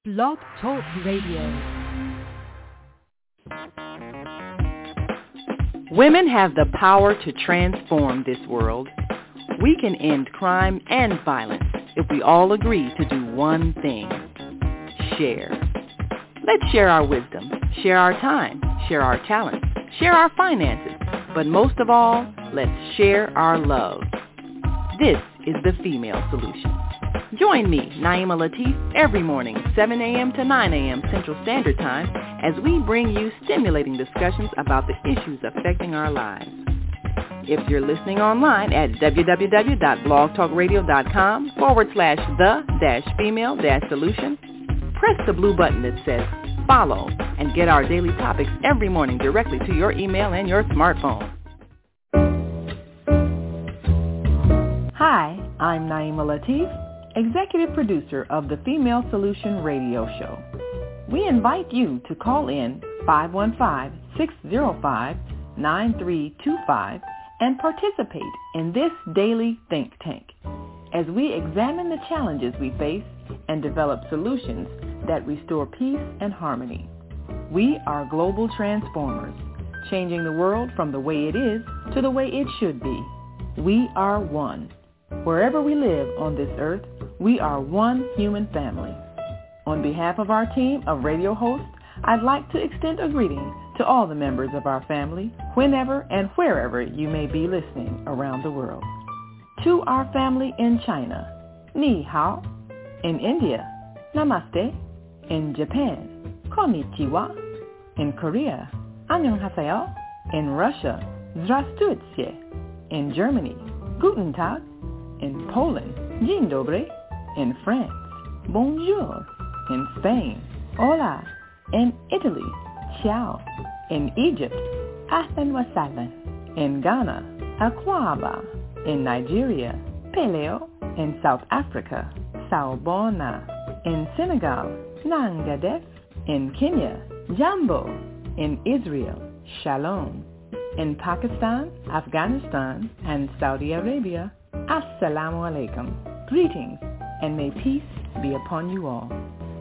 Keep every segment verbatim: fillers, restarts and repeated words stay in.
Blog Talk Radio. Women have the power to transform this world. We can end crime and violence if we all agree to do one thing: share. Let's share our wisdom, share our time, share our talents, share our finances, but most of all, let's share our love. This is the Female Solution. Join me, Naima Latif, every morning, seven a.m. to nine a.m. Central Standard Time, as we bring you stimulating discussions about the issues affecting our lives. If you're listening online at www.blogtalkradio.com forward slash the dash female dash solution, press the blue button that says follow and get our daily topics every morning directly to your email and your smartphone. Hi, I'm Naima Latif, Executive Producer of the Female Solution Radio Show. We invite you to call in five one five, six zero five, nine three two five and participate in this daily think tank as we examine the challenges we face and develop solutions that restore peace and harmony. We are global transformers, changing the world from the way it is to the way it should be. We are one. Wherever we live on this earth, we are one human family. On behalf of our team of radio hosts, I'd like to extend a greeting to all the members of our family, whenever and wherever you may be listening around the world. To our family in China, Ni Hao. In India, Namaste. In Japan, Konnichiwa. In Korea, Annyeonghaseyo. In Russia, Здравствуйте. In Germany, Guten Tag. In Poland, Dzień dobry. In France, Bonjour. In Spain, Hola. In Italy, Ciao. In Egypt, Ahlan wa sahlan. In Ghana, Akwaba. In Nigeria, Peleo. In South Africa, Sawubona. In Senegal, Nangadef. In Kenya, Jambo. In Israel, Shalom. In Pakistan, Afghanistan, and Saudi Arabia, Assalamu alaikum. Greetings, and may peace be upon you all.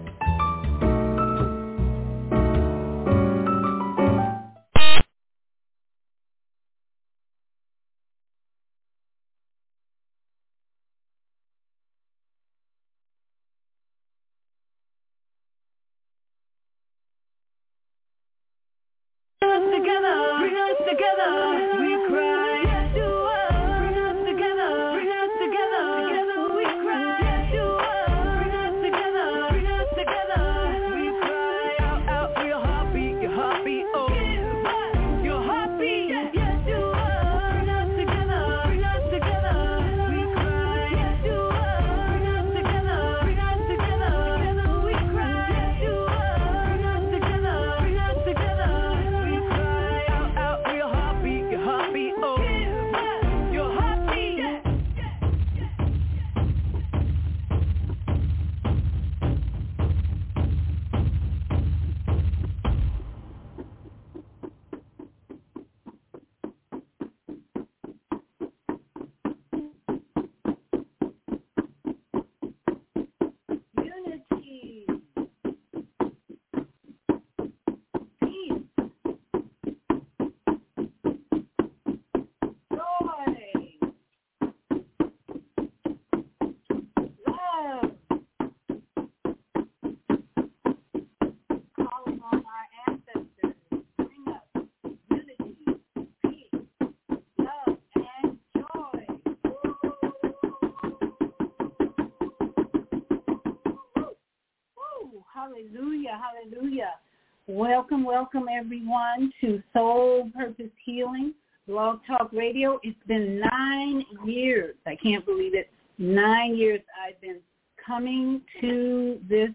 Hallelujah, hallelujah. Welcome, welcome everyone to Soul Purpose Healing, Blog Talk Radio. It's been nine years. I can't believe it. Nine years I've been coming to this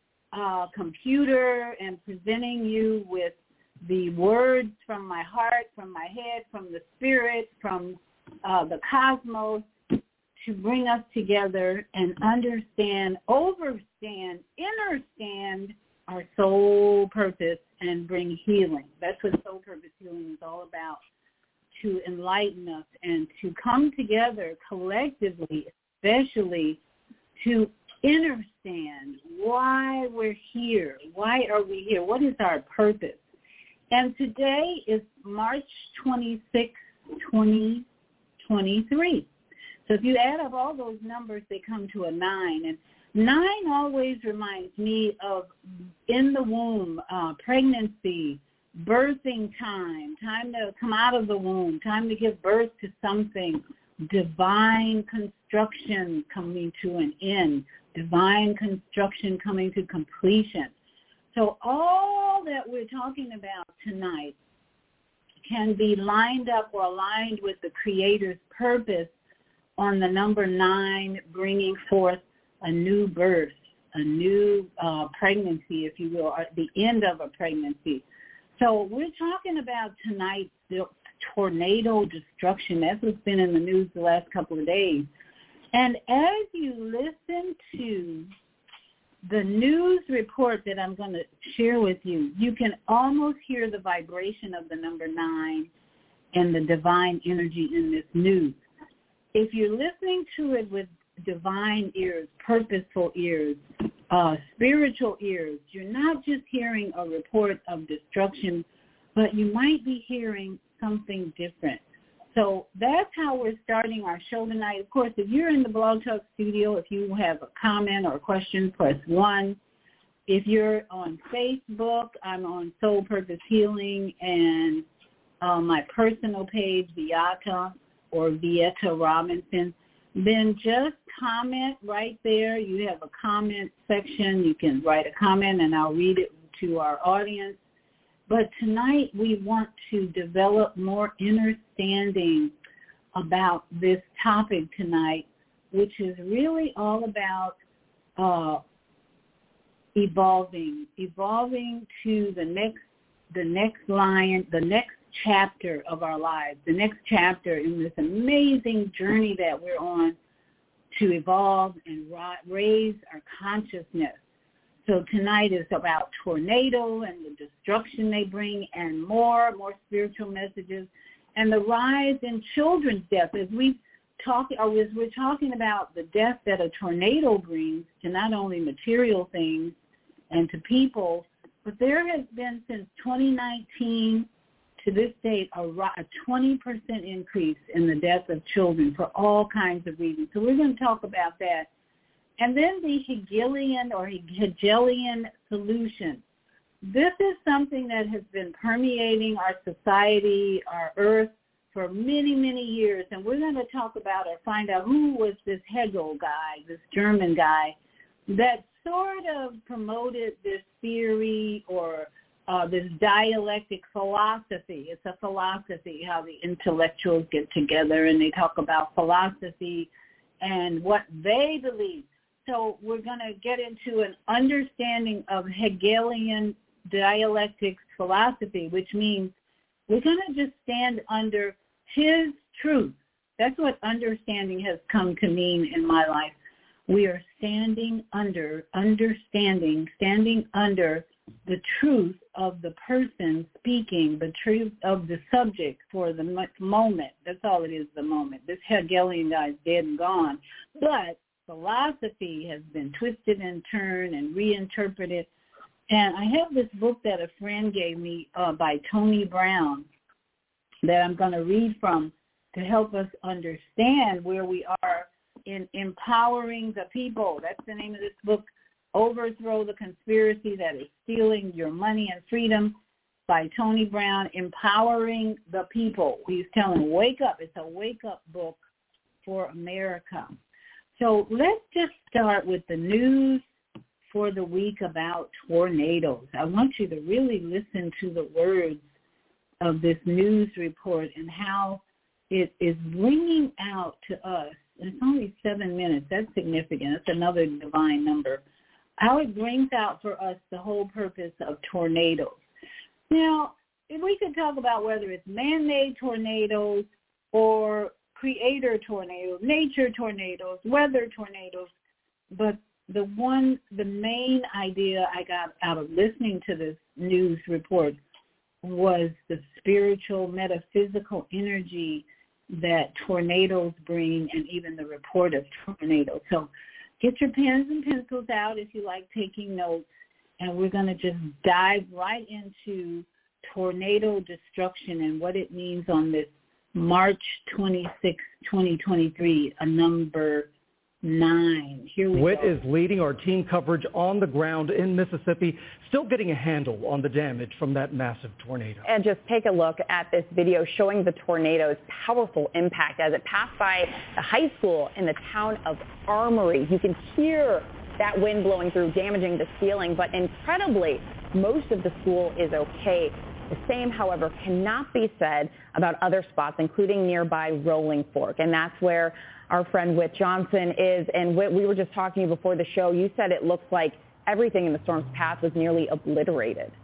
uh, computer and presenting you with the words from my heart, from my head, from the spirit, from uh, the cosmos, to bring us together and understand, overstand, understand our soul purpose and bring healing. That's what Soul Purpose Healing is all about, to enlighten us and to come together collectively, especially to understand why we're here. Why are we here? What is our purpose? And today is March twenty-sixth, twenty twenty-three. So if you add up all those numbers, they come to a nine. And nine always reminds me of in the womb, uh, pregnancy, birthing time, time to come out of the womb, time to give birth to something, divine construction coming to an end, divine construction coming to completion. So all that we're talking about tonight can be lined up or aligned with the Creator's purpose on the number nine, bringing forth a new birth, a new uh, pregnancy, if you will, or the end of a pregnancy. So we're talking about tonight the tornado destruction. That's what's been in the news the last couple of days. And as you listen to the news report that I'm going to share with you, you can almost hear the vibration of the number nine and the divine energy in this news. If you're listening to it with divine ears, purposeful ears, uh, spiritual ears, you're not just hearing a report of destruction, but you might be hearing something different. So that's how we're starting our show tonight. Of course, if you're in the Blog Talk studio, if you have a comment or a question, press one. If you're on Facebook, I'm on Soul Purpose Healing, and uh, my personal page, Viata or Vieta Robinson, then just comment right there. You have a comment section. You can write a comment, and I'll read it to our audience. But tonight we want to develop more understanding about this topic tonight, which is really all about uh, evolving, evolving to the next, the next line, the next chapter of our lives, the next chapter in this amazing journey that we're on to evolve and raise our consciousness. So tonight is about tornado and the destruction they bring, and more, more spiritual messages, and the rise in children's death. As we talk, or as we're talking about the death that a tornado brings to not only material things and to people, but there has been since twenty nineteen to this date a twenty percent increase in the death of children for all kinds of reasons. So we're going to talk about that. And then the Hegelian or Hegelian solution. This is something that has been permeating our society, our earth, for many, many years. And we're going to talk about or find out who was this Hegel guy, this German guy, that sort of promoted this theory or uh, this dialectic philosophy. It's a philosophy, how the intellectuals get together and they talk about philosophy and what they believe. So we're going to get into an understanding of Hegelian dialectics philosophy, which means we're going to just stand under his truth. That's what understanding has come to mean in my life. We are standing under, understanding, standing under the truth of the person speaking, the truth of the subject for the moment. That's all it is, the moment. This Hegelian guy is dead and gone. But philosophy has been twisted and turned and reinterpreted. And I have this book that a friend gave me uh, by Tony Brown that I'm going to read from to help us understand where we are in empowering the people. That's the name of this book, Overthrow the Conspiracy That Is Stealing Your Money and Freedom, by Tony Brown, Empowering the People. He's telling, wake up. It's a wake-up book for America. So let's just start with the news for the week about tornadoes. I want you to really listen to the words of this news report and how it is bringing out to us, and it's only seven minutes, that's significant, that's another divine number, how it brings out for us the whole purpose of tornadoes. Now, if we could talk about whether it's man-made tornadoes or creator tornadoes, nature tornadoes, weather tornadoes, but the one, the main idea I got out of listening to this news report was the spiritual, metaphysical energy that tornadoes bring, and even the report of tornadoes. So get your pens and pencils out if you like taking notes, and we're going to just dive right into tornado destruction and what it means on this March twenty-sixth, twenty twenty-three, a number nine. Here we Witt go. is leading our team coverage on the ground in Mississippi, still getting a handle on the damage from that massive tornado. And just take a look at this video showing the tornado's powerful impact as it passed by the high school in the town of Armory. You can hear that wind blowing through, damaging the ceiling, but incredibly, most of the school is okay. The same, however, cannot be said about other spots, including nearby Rolling Fork. And that's where our friend Witt Johnson is. And Witt, we were just talking to you before the show. You said it looks like everything in the storm's path was nearly obliterated.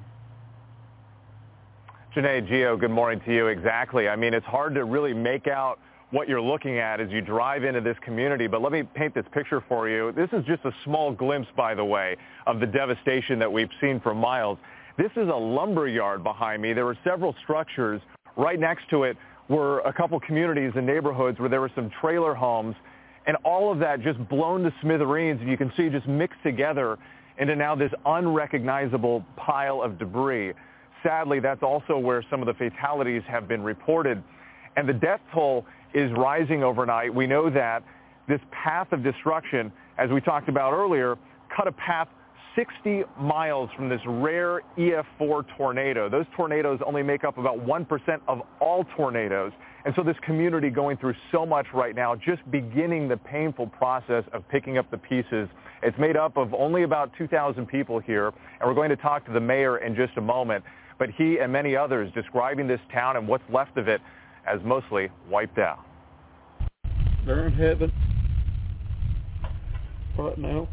Janae, Gio, good morning to you. Exactly. I mean, it's hard to really make out what you're looking at as you drive into this community, but let me paint this picture for you. This is just a small glimpse, by the way, of the devastation that we've seen for miles. This is a lumber yard behind me. There were several structures. Right next to it were a couple communities and neighborhoods where there were some trailer homes, and all of that just blown to smithereens, and you can see just mixed together into now this unrecognizable pile of debris. Sadly, that's also where some of the fatalities have been reported, and the death toll is rising overnight. We know that this path of destruction, as we talked about earlier, cut a path sixty miles from this rare E F four tornado. Those tornadoes only make up about one percent of all tornadoes. And so this community going through so much right now, just beginning the painful process of picking up the pieces. It's made up of only about two thousand people here, and we're going to talk to the mayor in just a moment. But he and many others describing this town and what's left of it as mostly wiped out. They're in heaven right now.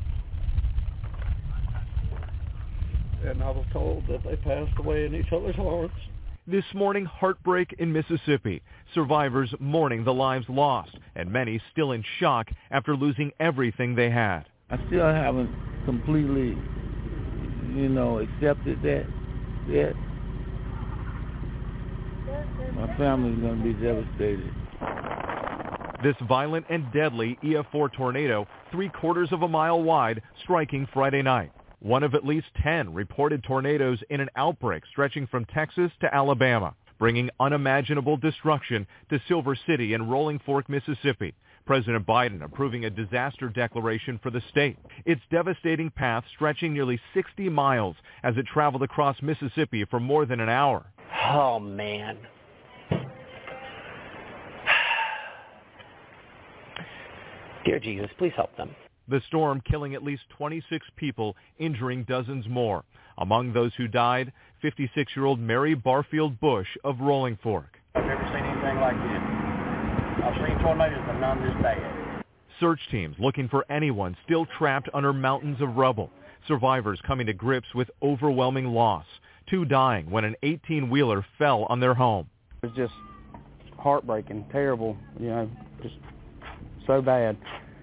And I was told that they passed away in each other's arms. This morning, heartbreak in Mississippi. Survivors mourning the lives lost, and many still in shock after losing everything they had. I still haven't completely, you know, accepted that yet. My family's going to be devastated. This violent and deadly E F four tornado, three quarters of a mile wide, striking Friday night. One of at least ten reported tornadoes in an outbreak stretching from Texas to Alabama, bringing unimaginable destruction to Silver City and Rolling Fork, Mississippi. President Biden approving a disaster declaration for the state. Its devastating path stretching nearly sixty miles as it traveled across Mississippi for more than an hour. Oh, man. Dear Jesus, please help them. The storm killing at least twenty-six people, injuring dozens more. Among those who died, fifty-six-year-old Mary Barfield Bush of Rolling Fork. I've never seen anything like this. I've seen tornadoes, but none this bad. Search teams looking for anyone still trapped under mountains of rubble. Survivors coming to grips with overwhelming loss. Two dying when an eighteen-wheeler fell on their home. It was just heartbreaking, terrible, you know, just so bad.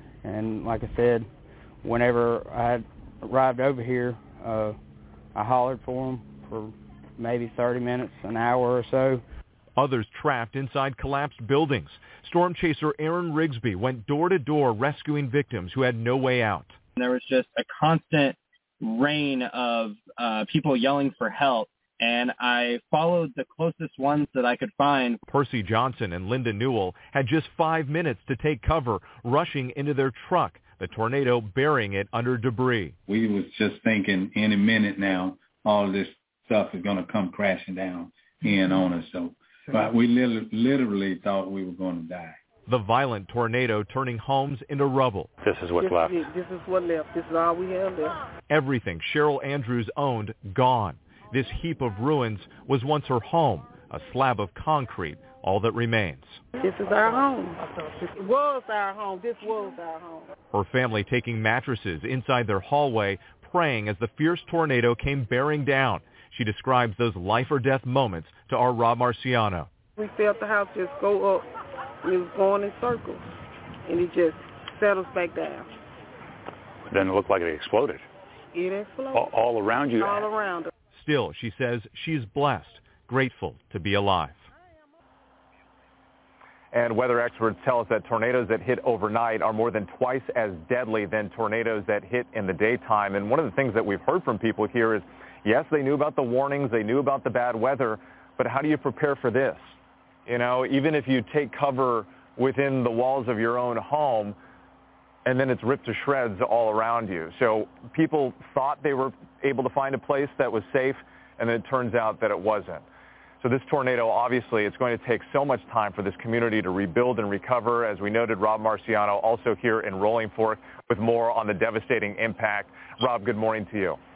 And like I said, whenever I had arrived over here, uh, I hollered for them for maybe thirty minutes, an hour or so. Others trapped inside collapsed buildings. Storm chaser Aaron Rigsby went door to door rescuing victims who had no way out. There was just a constant rain of uh, people yelling for help, and I followed the closest ones that I could find. Percy Johnson and Linda Newell had just five minutes to take cover, rushing into their truck, the tornado burying it under debris. We was just thinking any minute now, all this stuff is going to come crashing down in on us. So but we literally, literally thought we were going to die. The violent tornado turning homes into rubble. This is what's left. This is what left. This is all we have left. Everything Cheryl Andrews owned, gone. This heap of ruins was once her home, a slab of concrete, all that remains. This is our home. It was our home. This was our home. Her family taking mattresses inside their hallway, praying as the fierce tornado came bearing down. She describes those life-or-death moments to our Rob Marciano. We felt the house just go up, and it was going in circles, and it just settles back down. Then it looked like it exploded. It exploded. All, all around you? All around us. Still, she says she's blessed, grateful to be alive. And weather experts tell us that tornadoes that hit overnight are more than twice as deadly than tornadoes that hit in the daytime. And one of the things that we've heard from people here is, yes, they knew about the warnings, they knew about the bad weather, but how do you prepare for this? You know, even if you take cover within the walls of your own home, and then it's ripped to shreds all around you. So people thought they were able to find a place that was safe, and then it turns out that it wasn't. So this tornado, obviously, it's going to take so much time for this community to rebuild and recover. As we noted, Rob Marciano also here in Rolling Fork with more on the devastating impact. Rob, good morning to you.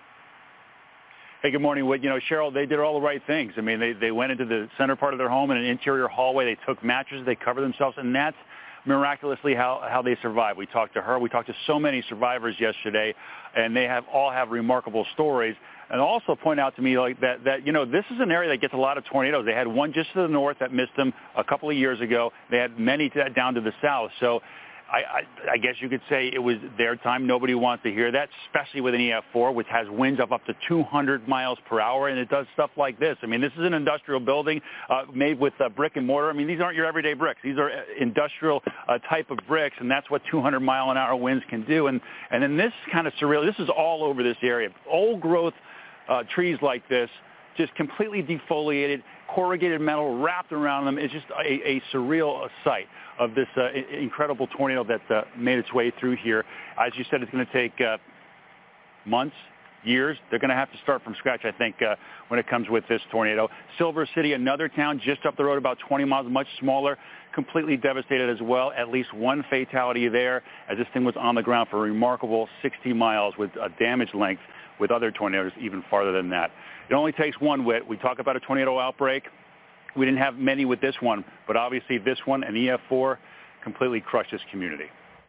Hey, good morning, Whit. You know, Cheryl, they did all the right things. I mean, they, they went into the center part of their home in an interior hallway. They took mattresses. They covered themselves, and that's miraculously how, how they survived. We talked to her. We talked to so many survivors yesterday, and they have all have remarkable stories. And also point out to me like that, that, you know, this is an area that gets a lot of tornadoes. They had one just to the north that missed them a couple of years ago. They had many to, down to the south. So I, I, I guess you could say it was their time. Nobody wants to hear that, especially with an E F four, which has winds of up to two hundred miles per hour, and it does stuff like this. I mean, this is an industrial building uh, made with uh, brick and mortar. I mean, these aren't your everyday bricks. These are industrial uh, type of bricks, and that's what two hundred mile an hour winds can do. And, and then this kind of surreal, this is all over this area. Old growth uh, trees like this, just completely defoliated, corrugated metal wrapped around them. It's just a, a surreal sight of this uh, incredible tornado that uh, made its way through here. As you said, it's going to take uh, months, years. They're going to have to start from scratch, I think, uh, when it comes with this tornado. Silver City, another town just up the road, about twenty miles, much smaller, completely devastated as well. At least one fatality there, as this thing was on the ground for a remarkable sixty miles with a damage length, with other tornadoes even farther than that. It only takes one, Whit. We talk about a tornado outbreak. We didn't have many with this one, but obviously this one, an E F four, completely crushed this community.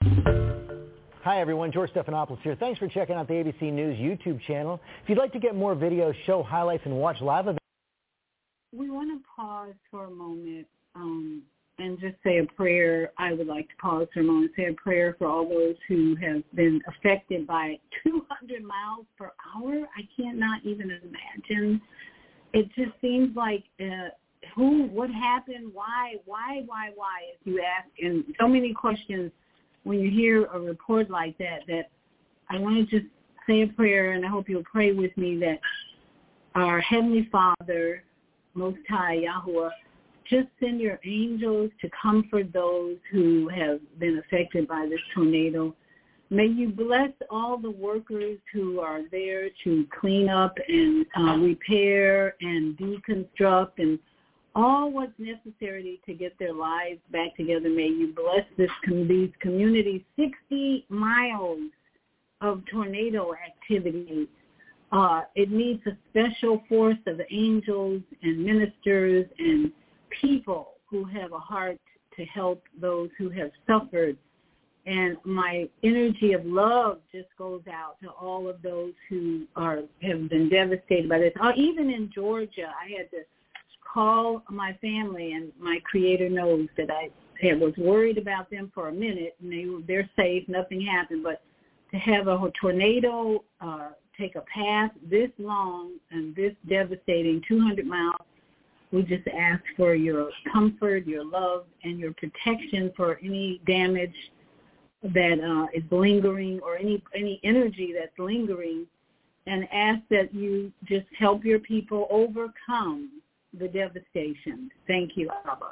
Hi, everyone. George Stephanopoulos here. Thanks for checking out the A B C News YouTube channel. If you'd like to get more videos, show highlights, and watch live events. We want to pause for a moment um, and just say a prayer. I would like to pause for a moment and say a prayer for all those who have been affected by two hundred miles per hour. I cannot even imagine. It just seems like uh, who, what happened, why, why, why, why, if you ask, and so many questions when you hear a report like that, that I want to just say a prayer, and I hope you'll pray with me that our Heavenly Father, Most High, Yahuwah, just send your angels to comfort those who have been affected by this tornado. May you bless all the workers who are there to clean up and uh, repair and deconstruct and all what's necessary to get their lives back together. May you bless this com- these communities. sixty miles of tornado activity. Uh, it needs a special force of angels and ministers and people who have a heart to help those who have suffered. And my energy of love just goes out to all of those who are have been devastated by this. Uh, even in Georgia, I had to call my family, and my Creator knows that I had, was worried about them for a minute, and they, they're safe, nothing happened. But to have a tornado uh, take a path this long and this devastating, two hundred miles, we just ask for your comfort, your love, and your protection for any damage that uh, is lingering or any any energy that's lingering, and ask that you just help your people overcome the devastation. Thank you, Abba.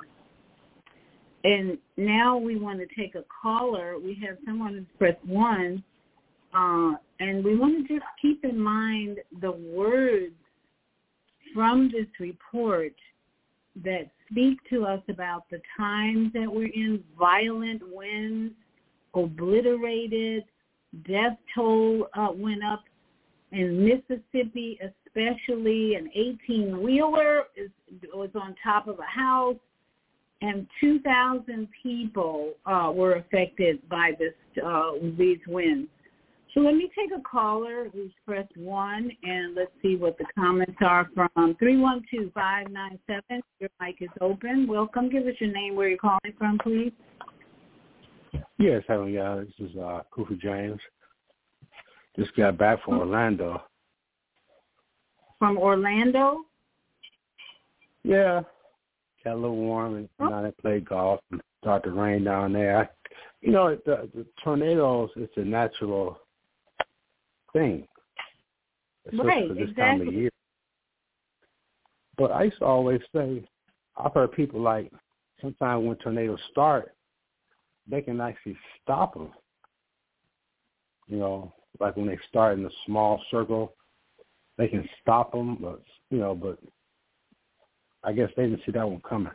And now we want to take a caller. We have someone who's pressed one, uh, and we want to just keep in mind the words from this report that speak to us about the times that we're in: violent winds, obliterated, death toll uh, went up in Mississippi, especially an eighteen-wheeler is, was on top of a house, and two thousand people uh, were affected by this uh, these winds. So let me take a caller who's pressed one, and let's see what the comments are from three one two, five nine seven. Your mic is open. Welcome. Give us your name, where you're calling from, please. Yes, hello, y'all. This is uh, Kofi James. Just got back from Orlando. From Orlando? Yeah. got a little warm, and oh. now they play golf and start to rain down there. I, you know, the, the tornadoes, it's a natural thing. Especially right, for this exactly. time of year. But I used to always say, I've heard people like, sometimes when tornadoes start, they can actually stop them. You know, like when they start in a small circle, they can stop them, but, you know, but I guess they didn't see that one coming.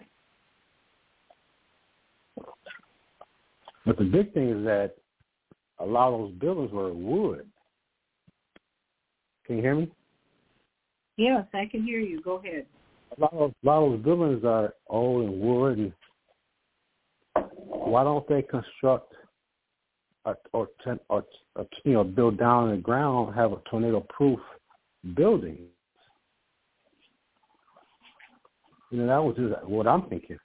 But the big thing is that a lot of those buildings were wood. Can you hear me? Yes, I can hear you. Go ahead. A lot of, a lot of those buildings are old and wood, and why don't they construct or, or, or, or you know, build down in the ground, have a tornado-proof building? You know, that was just what I'm thinking.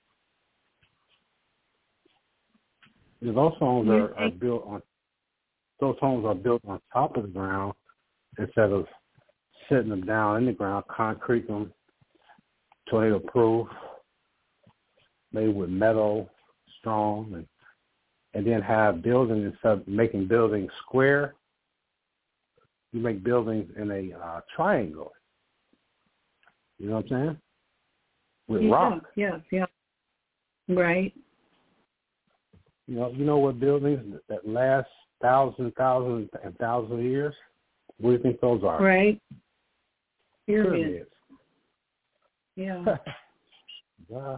Because those homes are, are built on those homes are built on top of the ground instead of setting them down in the ground, concrete them, tornado-proof, made with metal, strong, and and then have buildings instead of making buildings square. You make buildings in a uh, triangle. You know what I'm saying? With yeah, rock. Yes, yeah. Right. You know, you know what buildings that last thousands, thousands, and thousands of years? What do you think those are? Right. Pyramids. Yeah. uh,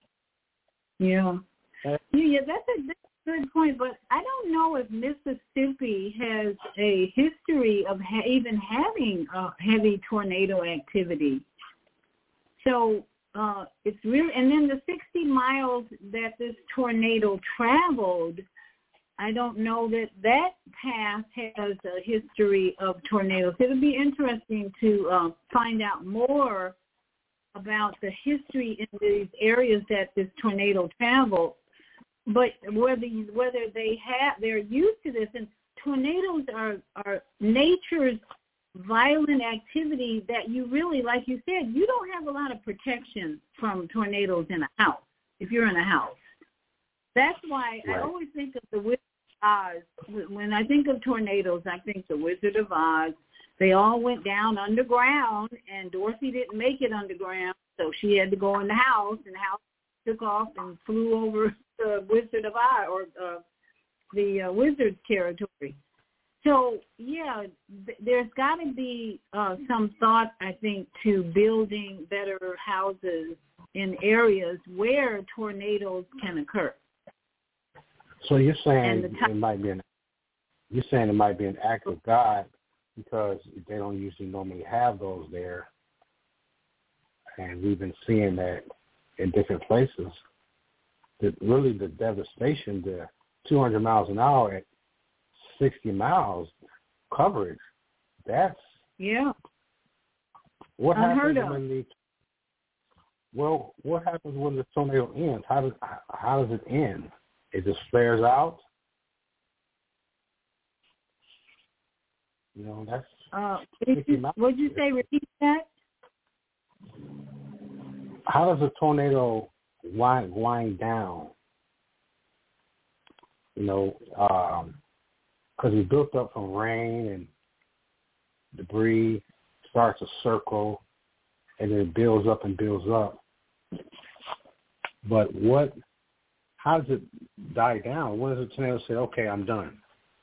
yeah. Yeah, yeah, that's a, that's a good point, but I don't know if Mississippi has a history of ha- even having uh, heavy tornado activity. So uh, it's really, and then the sixty miles that this tornado traveled, I don't know that that path has a history of tornadoes. It would be interesting to uh, find out more about the history in these areas that this tornado traveled. But whether whether they have, they're used to this, and tornadoes are, are nature's violent activity that you really, like you said, you don't have a lot of protection from tornadoes in a house, if you're in a house. That's why right. I always think of the Wizard of Oz. When I think of tornadoes, I think the Wizard of Oz. They all went down underground, and Dorothy didn't make it underground, so she had to go in the house, and the house took off and flew over the Wizard of Oz, or uh, the uh, Wizard's territory. So, yeah, th- there's got to be uh, some thought, I think, to building better houses in areas where tornadoes can occur. So you're saying t- it might be an you're saying it might be an act of God because they don't usually normally have those there, and we've been seeing that in different places. That really the devastation, the two hundred miles an hour at sixty miles coverage, that's yeah. What Unheard happens of. when the well, what happens when the tornado ends? How does how does it end? It just flares out. You know, that's. Uh, would you say repeat that? How does a tornado wind wind down? You know, because um, it's built up from rain and debris, starts a circle, and then it builds up and builds up. But what? How does it die down? When does the tornado say, "Okay, I'm done"?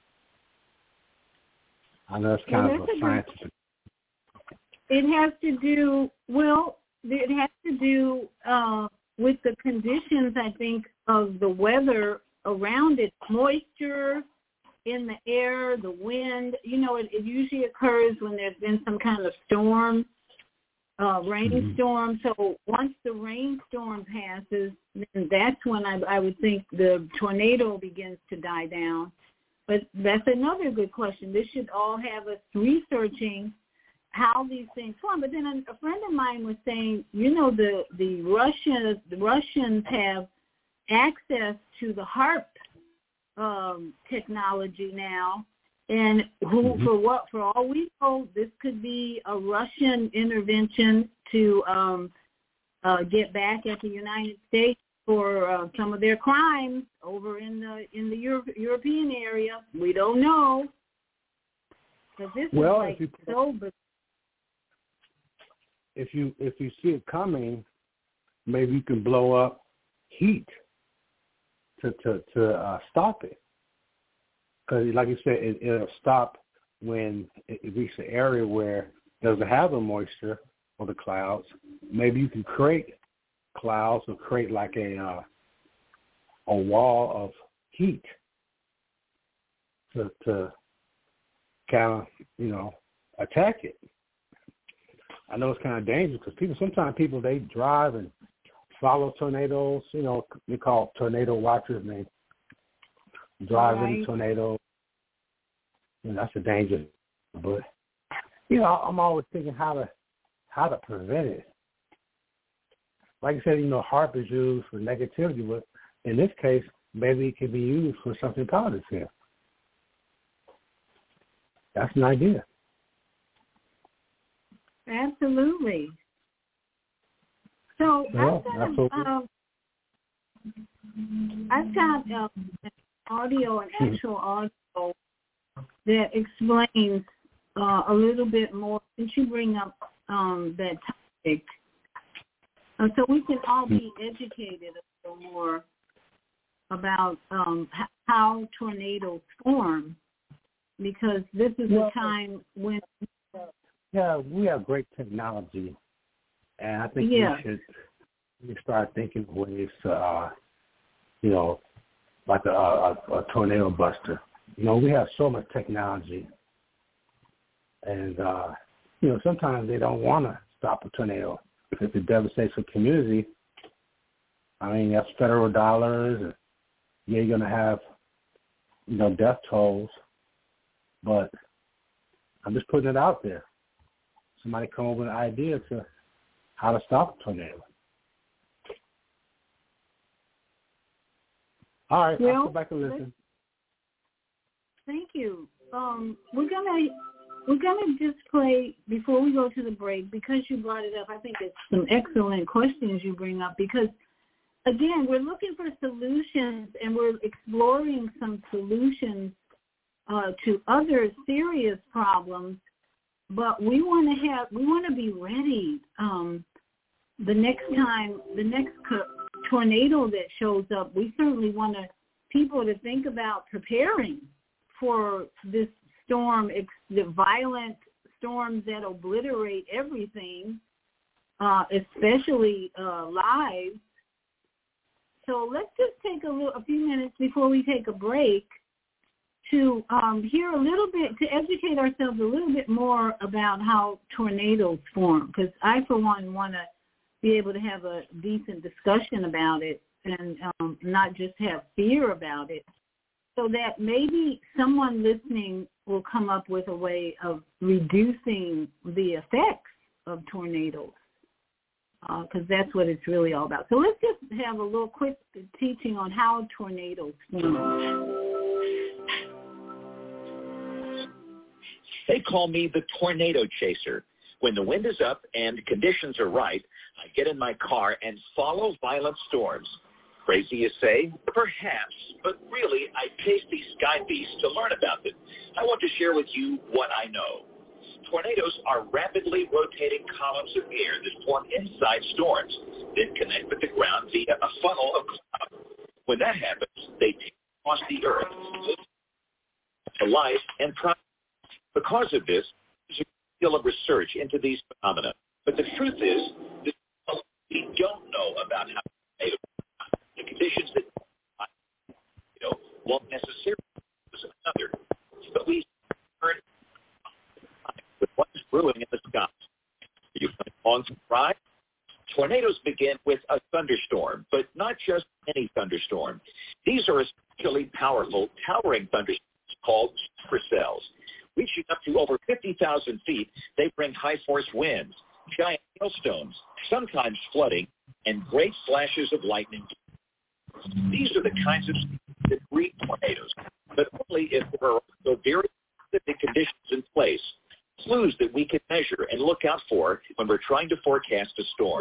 I know that's kind well, of a scientific. It has to do, well, it has to do uh, with the conditions, I think, of the weather around it, moisture in the air, the wind. You know, it, it usually occurs when there's been some kind of storm, uh, rainstorm. Mm-hmm. So once the rainstorm passes, then that's when I, I would think the tornado begins to die down. But that's another good question. This should all have us researching how these things form. But then a, a friend of mine was saying, you know, the the Russians the Russians have access to the HAARP um, technology now, and who mm-hmm. for what for all we know, this could be a Russian intervention to um, uh, get back at the United States for uh, some of their crimes over in the in the Euro- European area. We don't know. But this well, is like if you, so. But if you if you see it coming, maybe you can blow up heat to to to uh, stop it. Because, like you said, it, it'll stop when it, it reaches the area where it doesn't have the moisture or the clouds. Maybe you can create clouds or create like a uh, a wall of heat to to kind of, you know, attack it. I know it's kind of dangerous because people sometimes people they drive and follow tornadoes. You know, they call tornado watchers, and they drive right. into tornadoes. And that's a danger. But you know, I'm always thinking how to how to prevent it. Like I said, you know, HAARP is used for negativity, but in this case, maybe it can be used for something positive. That's an idea. Absolutely. So well, I've got, uh, I've got uh, an audio, an actual audio that explains uh, a little bit more. Since you bring up um, that topic, uh, so we can all be educated a little more about um, h- how tornadoes form, because this is well, a time when yeah, we have great technology, and I think yeah. we should we start thinking of ways to, uh, you know, like a, a, a tornado buster. You know, we have so much technology, and uh, you know, sometimes they don't want to stop a tornado if it devastates a community. I mean, that's federal dollars, and yeah, you're gonna have, you know, death tolls, but I'm just putting it out there. Somebody come up with an idea to how to stop a tornado. All right, well, I'll go back and listen. Thank you. Um, we're gonna we're gonna just play before we go to the break, because you brought it up. I think it's some excellent questions you bring up, because again, we're looking for solutions, and we're exploring some solutions uh, to other serious problems. But we want to have we want to be ready um, the next time the next co- tornado that shows up. We certainly want to, people to think about preparing for this storm, the violent storms that obliterate everything, uh, especially uh, lives. So let's just take a, little, a few minutes before we take a break to um, hear a little bit, to educate ourselves a little bit more about how tornadoes form, because I, for one, want to be able to have a decent discussion about it and um, not just have fear about it, so that maybe someone listening will come up with a way of reducing the effects of tornadoes, because uh, that's what it's really all about. So let's just have a little quick teaching on how tornadoes form. They call me the tornado chaser. When the wind is up and conditions are right, I get in my car and follow violent storms. Crazy, you say? Perhaps, but really, I chase these sky beasts to learn about them. I want to share with you what I know. Tornadoes are rapidly rotating columns of air that form inside storms, then connect with the ground via a funnel of cloud. When that happens, they take across the earth to life and progress. Because of this, there's a great deal of research into these phenomena. But the truth is, we don't know about how tornadoes, the conditions that you know won't necessarily use another. But we heard with what's brewing in the skies. Are you on to ride? Tornadoes begin with a thunderstorm, but not just any thunderstorm. These are especially powerful, towering thunderstorms called supercells. Reaching up to over fifty thousand feet, they bring high-force winds, giant hailstones, sometimes flooding, and great flashes of lightning. These are the kinds of that breed tornadoes, but only if there are also very specific conditions in place, clues that we can measure and look out for when we're trying to forecast a storm.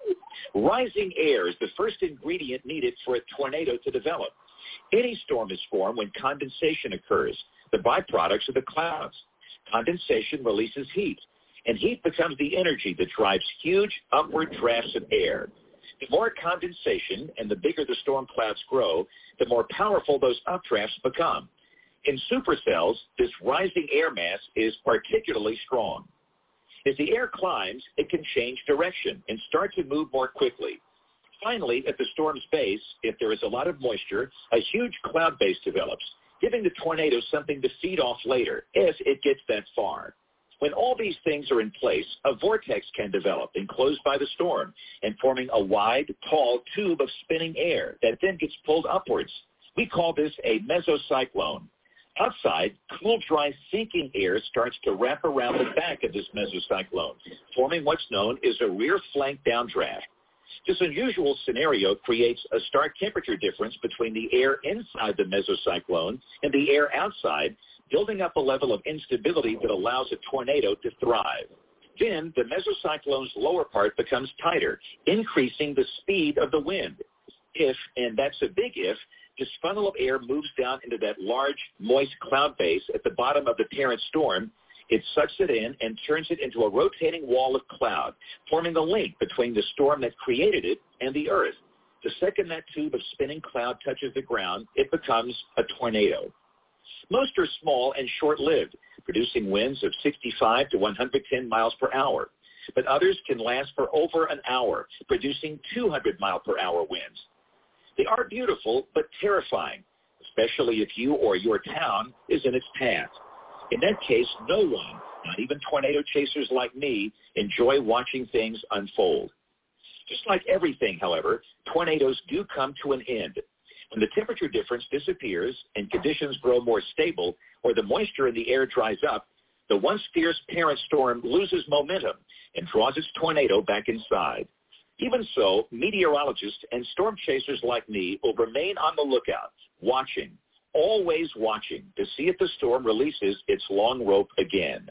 Rising air is the first ingredient needed for a tornado to develop. Any storm is formed when condensation occurs. The byproducts are the clouds. Condensation releases heat, and heat becomes the energy that drives huge upward drafts of air. The more condensation and the bigger the storm clouds grow, the more powerful those updrafts become. In supercells, this rising air mass is particularly strong. As the air climbs, it can change direction and start to move more quickly. Finally, at the storm's base, if there is a lot of moisture, a huge cloud base develops, giving the tornado something to feed off later as it gets that far. When all these things are in place, a vortex can develop enclosed by the storm and forming a wide, tall tube of spinning air that then gets pulled upwards. We call this a mesocyclone. Outside, cool, dry, sinking air starts to wrap around the back of this mesocyclone, forming what's known as a rear flank downdraft. This unusual scenario creates a stark temperature difference between the air inside the mesocyclone and the air outside, building up a level of instability that allows a tornado to thrive. Then the mesocyclone's lower part becomes tighter, increasing the speed of the wind. If, and that's a big if, this funnel of air moves down into that large, moist cloud base at the bottom of the parent storm, it sucks it in and turns it into a rotating wall of cloud, forming a link between the storm that created it and the earth. The second that tube of spinning cloud touches the ground, it becomes a tornado. Most are small and short-lived, producing winds of sixty-five to one hundred ten miles per hour. But others can last for over an hour, producing two hundred mile per hour winds. They are beautiful but terrifying, especially if you or your town is in its path. In that case, no one, not even tornado chasers like me, enjoy watching things unfold. Just like everything, however, tornadoes do come to an end. When the temperature difference disappears and conditions grow more stable, or the moisture in the air dries up, the once fierce parent storm loses momentum and draws its tornado back inside. Even so, meteorologists and storm chasers like me will remain on the lookout, watching, always watching, to see if the storm releases its long rope again.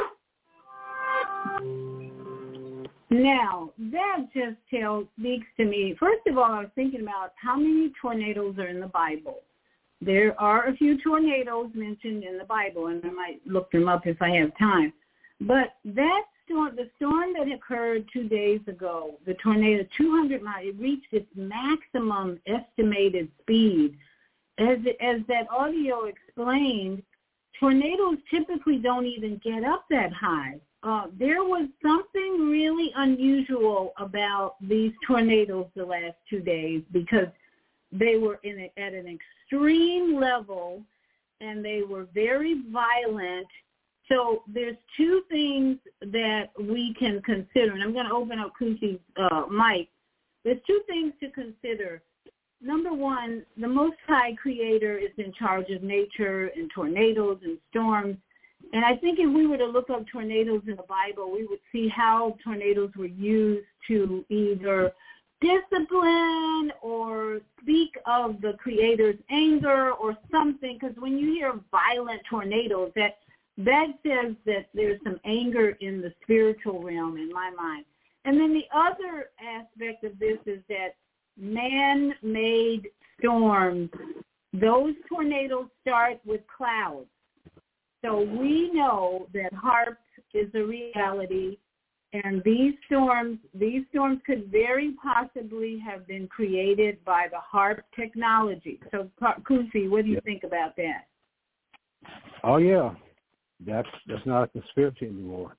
Now, that just tells, speaks to me. First of all, I was thinking about how many tornadoes are in the Bible. There are a few tornadoes mentioned in the Bible, and I might look them up if I have time. But that storm, the storm that occurred two days ago, the tornado, two hundred miles, it reached its maximum estimated speed. As, as that audio explained, tornadoes typically don't even get up that high. Uh, there was something really unusual about these tornadoes the last two days because they were in a, at an extreme level and they were very violent. So there's two things that we can consider, and I'm going to open up Kusi's uh, mic. There's two things to consider. Number one, the Most High Creator is in charge of nature and tornadoes and storms. And I think if we were to look up tornadoes in the Bible, we would see how tornadoes were used to either discipline or speak of the Creator's anger or something. Because when you hear violent tornadoes, that that says that there's some anger in the spiritual realm in my mind. And then the other aspect of this is that man-made storms, those tornadoes start with clouds. So we know that HAARP is a reality, and these storms, these storms could very possibly have been created by the HAARP technology. So, Kusi, what do you think about that? Oh yeah, that's that's not a conspiracy anymore.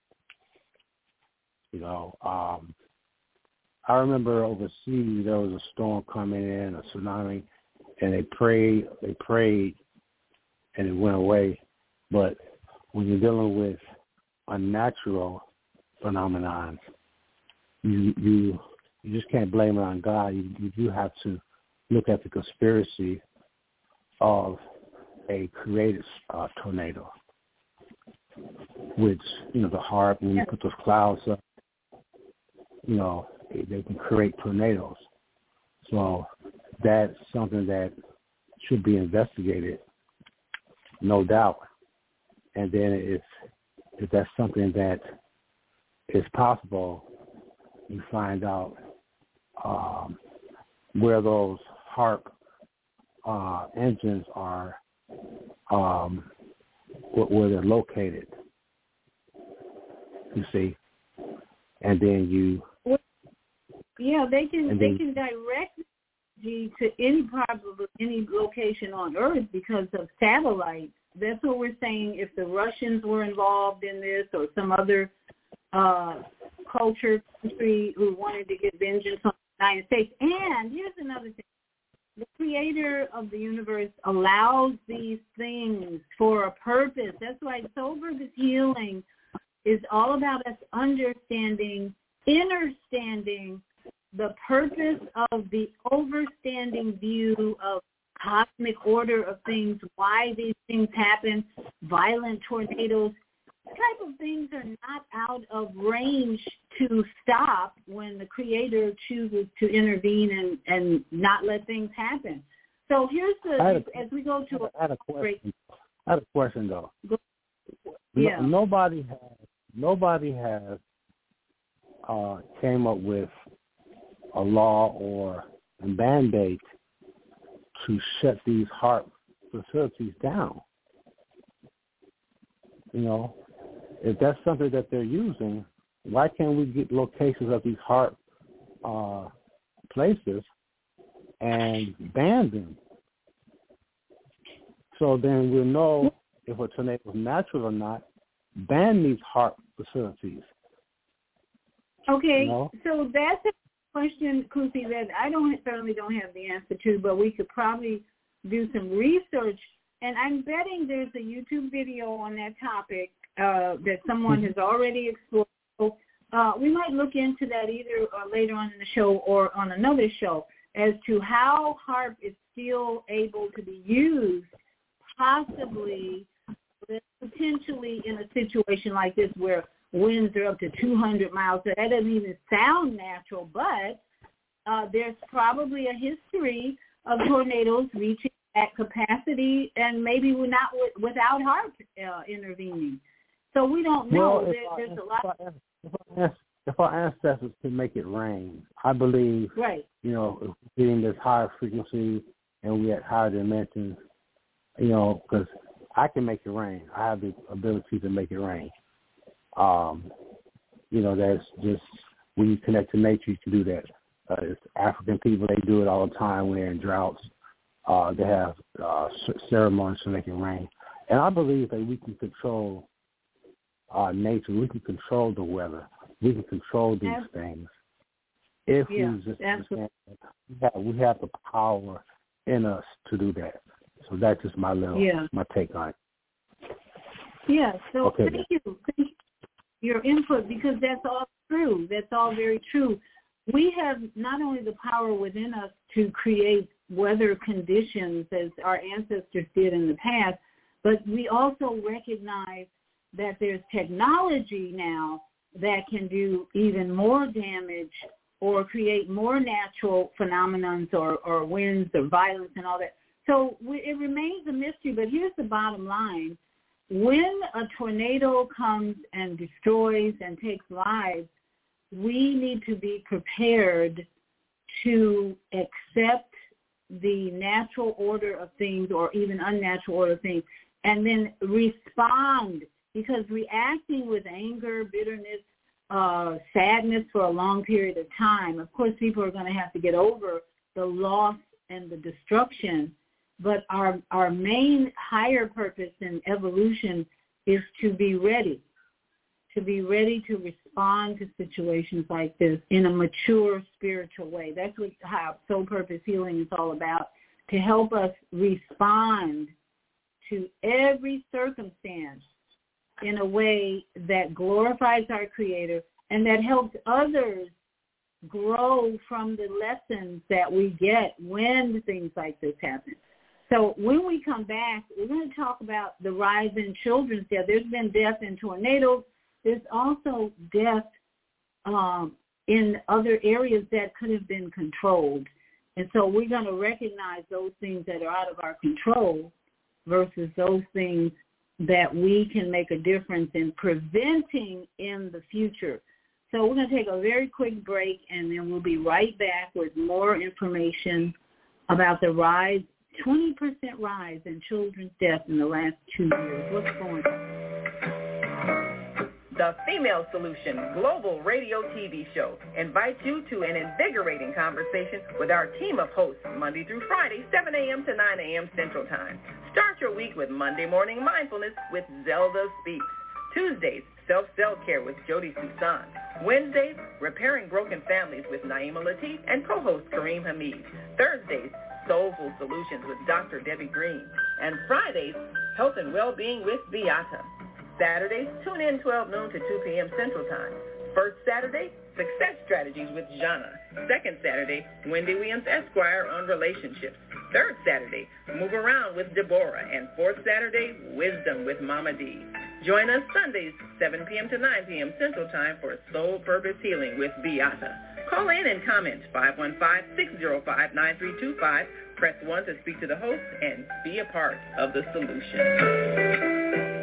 You know, um, I remember overseas there was a storm coming in, a tsunami, and they prayed, they prayed, and it went away. But when you're dealing with unnatural phenomenon, you you you just can't blame it on God. You, you do have to look at the conspiracy of a created uh, tornado, which, you know, the HAARP, when you put those clouds up, you know, they can create tornadoes. So that's something that should be investigated, no doubt. And then if if that's something that is possible, you find out um, where those HAARP uh, engines are, um, where they're located. You see, and then you. Yeah, they can they then, can direct you to any probably any location on Earth because of satellites. That's what we're saying. If the Russians were involved in this, or some other uh, culture country who wanted to get vengeance on the United States. And here's another thing: the Creator of the universe allows these things for a purpose. That's why Soul Purpose Healing is all about us understanding, understanding the purpose of the overstanding view of cosmic order of things, why these things happen, violent tornadoes. These type of things are not out of range to stop when the Creator chooses to intervene and, and not let things happen. So here's the, a, as we go to I had a question. I had a question though. Yeah. No, nobody has nobody has uh, came up with a law or a mandate to shut these HAARP facilities down. You know, if that's something that they're using, why can't we get locations of these HAARP uh, places and ban them? So then we'll know if a tornado is natural or not. Ban these HAARP facilities. Okay, you know? So that's a question, Kusi, that I don't certainly don't have the answer to, but we could probably do some research. And I'm betting there's a YouTube video on that topic uh, that someone has already explored. So, uh, we might look into that either uh, later on in the show or on another show as to how HAARP is still able to be used, possibly, potentially in a situation like this where winds are up to two hundred miles. That doesn't even sound natural, but uh, there's probably a history of tornadoes reaching that capacity, and maybe we're not with, without HAARP uh, intervening. So we don't know. Well, there, our, there's a lot. If our, if our ancestors could make it rain, I believe, right. you know, if we're getting this higher frequency and we at higher dimensions, you know, because I can make it rain. I have the ability to make it rain. Um, you know, that's just when you connect to nature, you can do that. Uh, it's African people, they do it all the time when they're in droughts. Uh, they have uh, ceremonies to make it rain. And I believe that we can control uh, nature. We can control the weather. We can control these absolutely. things. If yeah, we just absolutely. we have, we have the power in us to do that. So that's just my little, yeah. my take on it. Yeah, so okay, thank you. Thank you for your input, because that's all true. That's all very true. We have not only the power within us to create weather conditions as our ancestors did in the past, but we also recognize that there's technology now that can do even more damage or create more natural phenomena or, or winds or violence and all that. So we, it remains a mystery, but here's the bottom line. When a tornado comes and destroys and takes lives, we need to be prepared to accept the natural order of things or even unnatural order of things and then respond, because reacting with anger, bitterness, uh, sadness for a long period of time, of course people are going to have to get over the loss and the destruction. But our our main higher purpose in evolution is to be ready, to be ready to respond to situations like this in a mature spiritual way. That's what how Soul Purpose Healing is all about, to help us respond to every circumstance in a way that glorifies our Creator and that helps others grow from the lessons that we get when things like this happen. So when we come back, we're going to talk about the rise in children's death. There's been death in tornadoes. There's also death um, in other areas that could have been controlled. And so we're going to recognize those things that are out of our control versus those things that we can make a difference in preventing in the future. So we're going to take a very quick break, and then we'll be right back with more information about the rise, twenty percent rise in children's deaths in the last two years. What's going on? The Female Solution Global Radio T V Show invites you to an invigorating conversation with our team of hosts Monday through Friday, seven a.m. to nine a.m. Central Time. Start your week with Monday Morning Mindfulness with Zelda Speaks. Tuesdays, Self-Cell-Care with Jody Susan. Wednesdays, Repairing Broken Families with Naima Latif and co-host Kareem Hamid. Thursdays, Soulful Solutions with Doctor Debbie Green. And Fridays, Health and Wellbeing with Beata. Saturdays, tune in twelve noon to two p.m. Central Time. First Saturday, Success Strategies with Jana. Second Saturday, Wendy Williams Esquire on relationships. Third Saturday, Move Around with Deborah. And fourth Saturday, Wisdom with Mama D. Join us Sundays, seven p.m. to nine p.m. Central Time for Soul Purpose Healing with Beata. Call in and comment five one five, six zero five, nine three two five. Press one to speak to the host and be a part of the solution.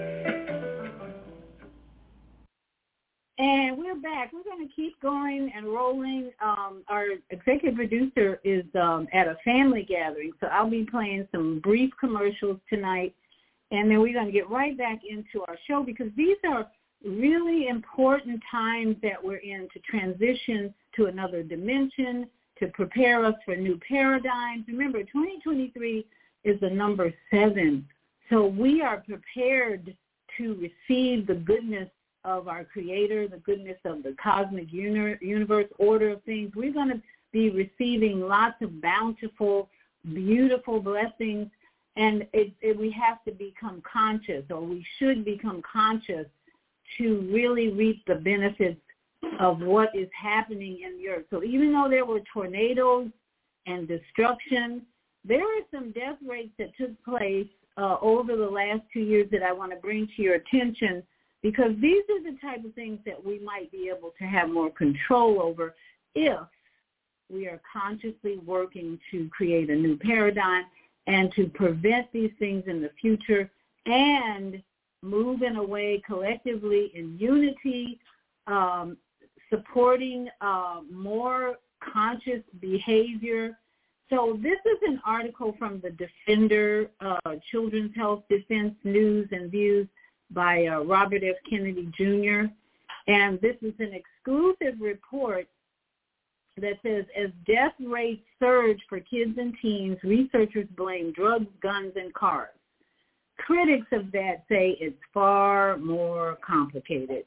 And we're back. We're going to keep going and rolling. Um, our executive producer is um, at a family gathering, so I'll be playing some brief commercials tonight. And then we're going to get right back into our show because these are really important times that we're in to transition to another dimension, to prepare us for new paradigms. Remember, twenty twenty-three is the number seven. So we are prepared to receive the goodness of our Creator, the goodness of the cosmic universe, order of things. We're going to be receiving lots of bountiful, beautiful blessings. And it, it, we have to become conscious, or we should become conscious to really reap the benefits of what is happening in the earth. So even though there were tornadoes and destruction, there are some death rates that took place uh, over the last two years that I want to bring to your attention, because these are the type of things that we might be able to have more control over if we are consciously working to create a new paradigm and to prevent these things in the future and move in a way collectively in unity, um, supporting uh, more conscious behavior. So this is an article from the Defender, uh, Children's Health Defense News and Views by uh, Robert F. Kennedy Junior And this is an exclusive report that says, as death rates surge for kids and teens, researchers blame drugs, guns, and cars. Critics of that say it's far more complicated.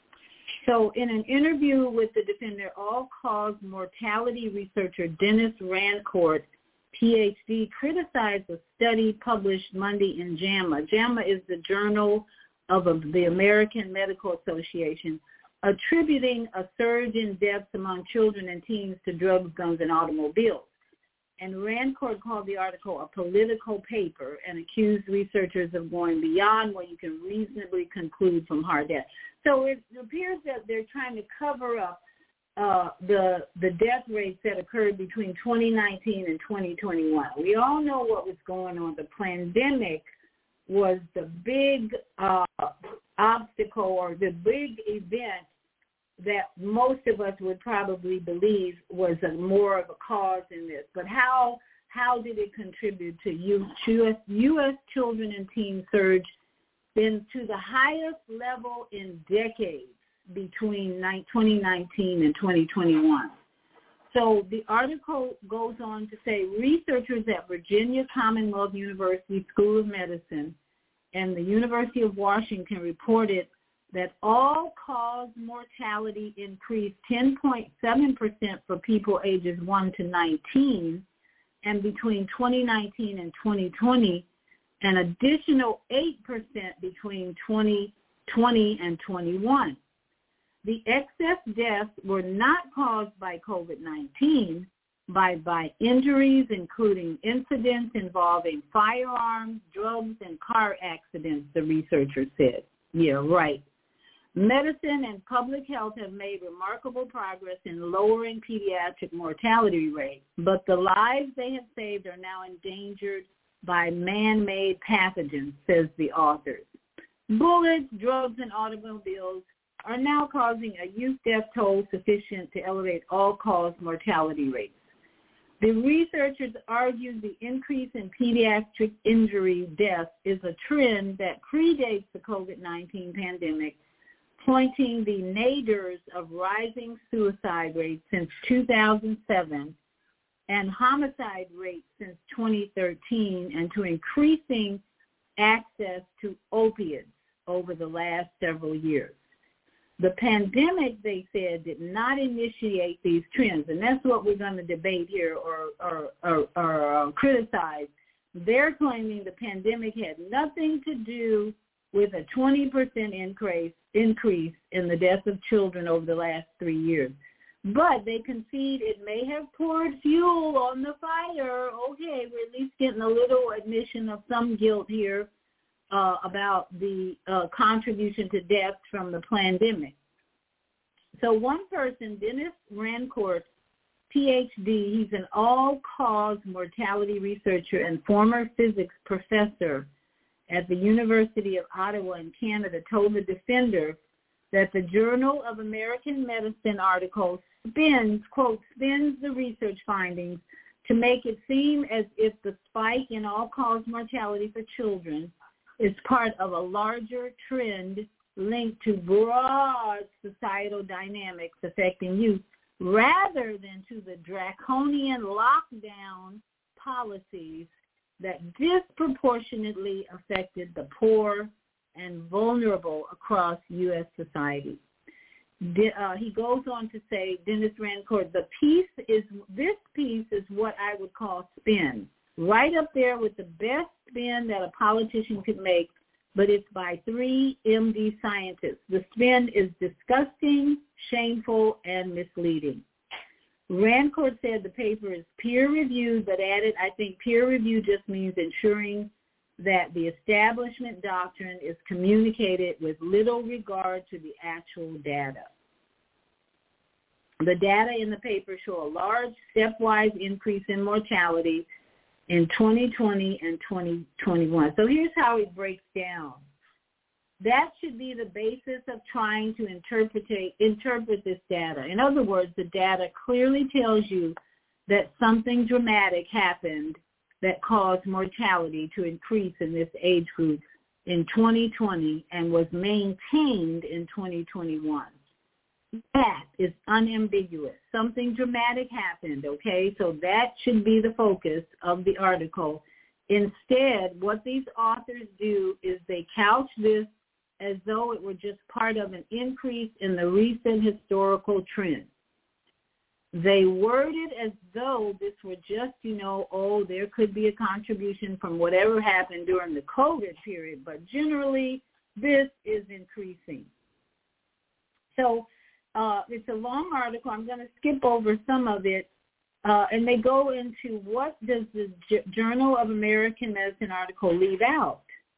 So in an interview with the Defender, all-cause mortality researcher Dennis Rancourt, P H D, criticized a study published Monday in JAMA. JAMA is the Journal of the American Medical Association, attributing a surge in deaths among children and teens to drugs, guns, and automobiles. And Rancourt called the article a political paper and accused researchers of going beyond what you can reasonably conclude from hard data. So it appears that they're trying to cover up uh, the the death rates that occurred between twenty nineteen and twenty twenty-one. We all know what was going on. The pandemic was the big uh, obstacle or the big event that most of us would probably believe was a more of a cause in this. But how how did it contribute to U S, U S children and teen surge been to the highest level in decades between twenty nineteen and twenty twenty-one? So the article goes on to say researchers at Virginia Commonwealth University School of Medicine and the University of Washington reported that all-cause mortality increased ten point seven percent for people ages one to nineteen, and between twenty nineteen and twenty twenty, an additional eight percent between twenty twenty and twenty-one. The excess deaths were not caused by COVID nineteen, by, by injuries, including incidents involving firearms, drugs, and car accidents, the researcher said. Yeah, right. Medicine and public health have made remarkable progress in lowering pediatric mortality rates, but the lives they have saved are now endangered by man-made pathogens, says the authors. Bullets, drugs, and automobiles are now causing a youth death toll sufficient to elevate all-cause mortality rates. The researchers argue the increase in pediatric injury deaths is a trend that predates the COVID nineteen pandemic, pointing the nadirs of rising suicide rates since two thousand seven and homicide rates since twenty thirteen, and to increasing access to opiates over the last several years. The pandemic, they said, did not initiate these trends, and that's what we're going to debate here or, or, or, or uh, criticize. They're claiming the pandemic had nothing to do with a twenty percent increase, increase in the deaths of children over the last three years. But they concede it may have poured fuel on the fire. Okay, we're at least getting a little admission of some guilt here Uh, about the uh, contribution to death from the pandemic. So one person, Dennis Rancourt, P H D, he's an all-cause mortality researcher and former physics professor at the University of Ottawa in Canada, told the Defender that the Journal of American Medicine article spins, quote, spins the research findings to make it seem as if the spike in all-cause mortality for children is part of a larger trend linked to broad societal dynamics affecting youth rather than to the draconian lockdown policies that disproportionately affected the poor and vulnerable across U S society. De- uh, he goes on to say, Dennis Rancourt, the piece is, this piece is what I would call spin. Right up there with the best spin that a politician could make, but it's by three M D scientists. The spin is disgusting, shameful, and misleading. Rancourt said the paper is peer-reviewed, but added, I think peer-review just means ensuring that the establishment doctrine is communicated with little regard to the actual data. The data in the paper show a large stepwise increase in mortality in twenty twenty and twenty twenty-one. So here's how it breaks down. That should be the basis of trying to interpret, interpret this data. In other words, the data clearly tells you that something dramatic happened that caused mortality to increase in this age group in twenty twenty and was maintained in twenty twenty-one. That is unambiguous. Something dramatic happened, okay? So that should be the focus of the article. Instead, what these authors do is they couch this as though it were just part of an increase in the recent historical trend. They word it as though this were just, you know, oh, there could be a contribution from whatever happened during the COVID period, but generally this is increasing. So uh, it's a long article. I'm going to skip over some of it, uh, and they go into what does the J- Journal of American Medicine article leave out.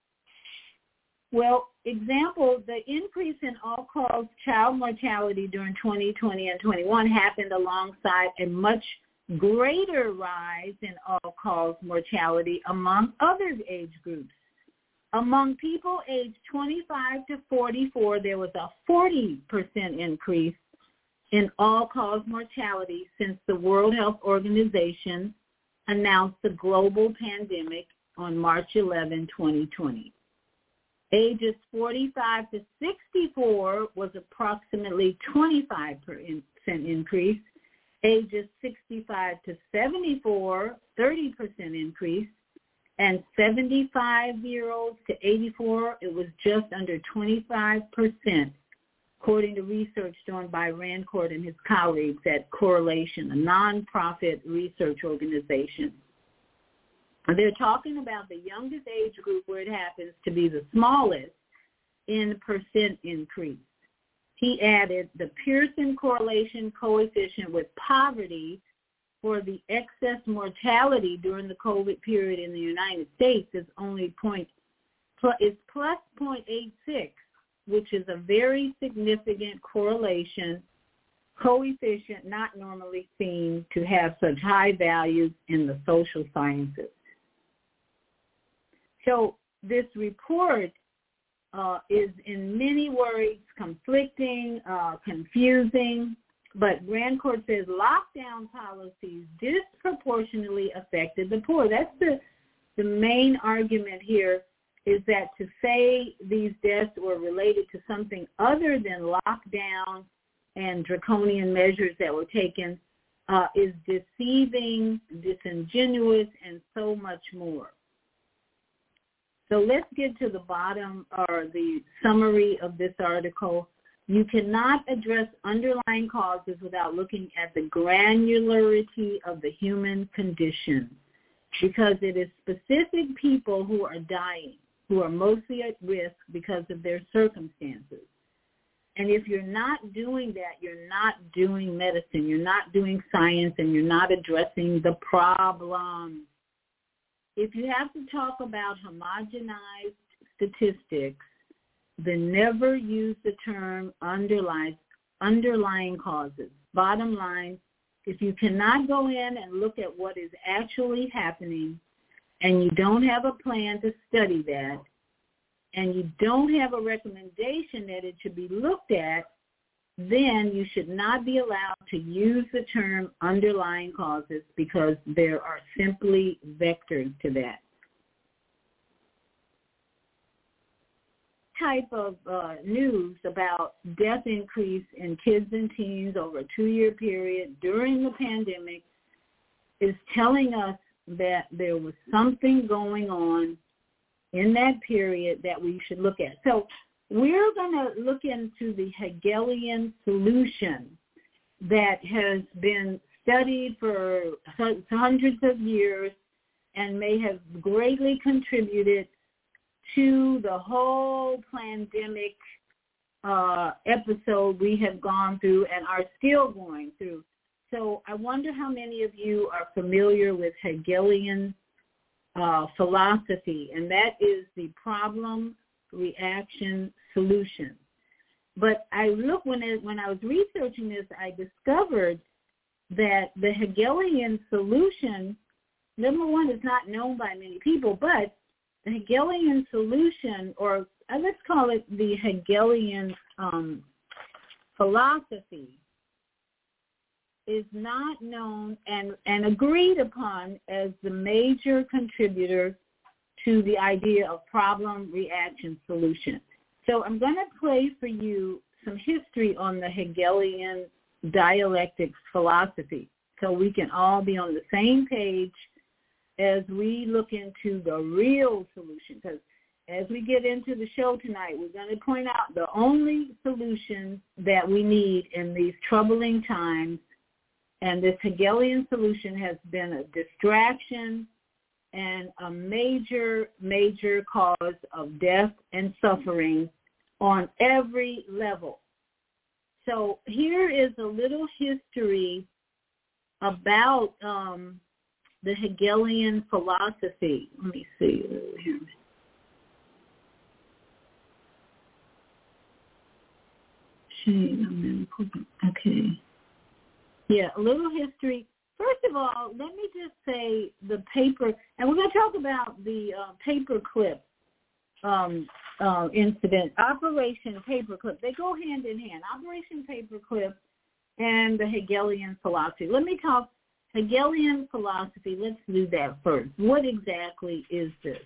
Well, example, the increase in all-cause child mortality during twenty twenty and twenty-one happened alongside a much greater rise in all-cause mortality among other age groups. Among people aged twenty-five to forty-four, there was a forty percent increase in all-cause mortality since the World Health Organization announced the global pandemic on March eleventh, twenty twenty. Ages forty-five to sixty-four was approximately twenty-five percent increase. Ages sixty-five to seventy-four, thirty percent increase. And seventy-five-year-olds to eighty-four, it was just under twenty-five percent, according to research done by Rancourt and his colleagues at Correlation, a nonprofit research organization. They're talking about the youngest age group where it happens to be the smallest in percent increase. He added the Pearson correlation coefficient with poverty for the excess mortality during the COVID period in the United States is only point, is plus zero point eight six, which is a very significant correlation coefficient not normally seen to have such high values in the social sciences. So this report uh, is in many words conflicting, uh, confusing, but Grand Court says lockdown policies disproportionately affected the poor. That's the, the main argument here, is that to say these deaths were related to something other than lockdown and draconian measures that were taken uh, is deceiving, disingenuous, and so much more. So let's get to the bottom or the summary of this article. You cannot address underlying causes without looking at the granularity of the human condition, because it is specific people who are dying, who are mostly at risk because of their circumstances. And if you're not doing that, you're not doing medicine, you're not doing science, and you're not addressing the problem. If you have to talk about homogenized statistics, then never use the term underlying, underlying causes. Bottom line, if you cannot go in and look at what is actually happening, and you don't have a plan to study that, and you don't have a recommendation that it should be looked at, then you should not be allowed to use the term underlying causes, because there are simply vectors to that. Type of uh, news about death increase in kids and teens over a two-year period during the pandemic is telling us that there was something going on in that period that we should look at. So we're going to look into the Hegelian solution that has been studied for hundreds of years and may have greatly contributed to the whole pandemic uh, episode we have gone through and are still going through. So I wonder how many of you are familiar with Hegelian uh, philosophy, and that is the problem, reaction, solution. But I look when it, when I was researching this, I discovered that the Hegelian solution, number one, is not known by many people, but the Hegelian solution, or uh, let's call it the Hegelian um, philosophy, is not known and, and agreed upon as the major contributor to the idea of problem, reaction, solution. So I'm going to play for you some history on the Hegelian dialectics philosophy so we can all be on the same page as we look into the real solution. Because as we get into the show tonight, we're going to point out the only solution that we need in these troubling times. And this Hegelian solution has been a distraction and a major, major cause of death and suffering on every level. So here is a little history about um, the Hegelian philosophy. Let me see here. Okay. Yeah, a little history. First of all, let me just say the paper, and we're going to talk about the uh, paperclip um, uh, incident, Operation Paperclip. They go hand in hand, Operation Paperclip and the Hegelian philosophy. Let me talk Hegelian philosophy. Let's do that first. What exactly is this?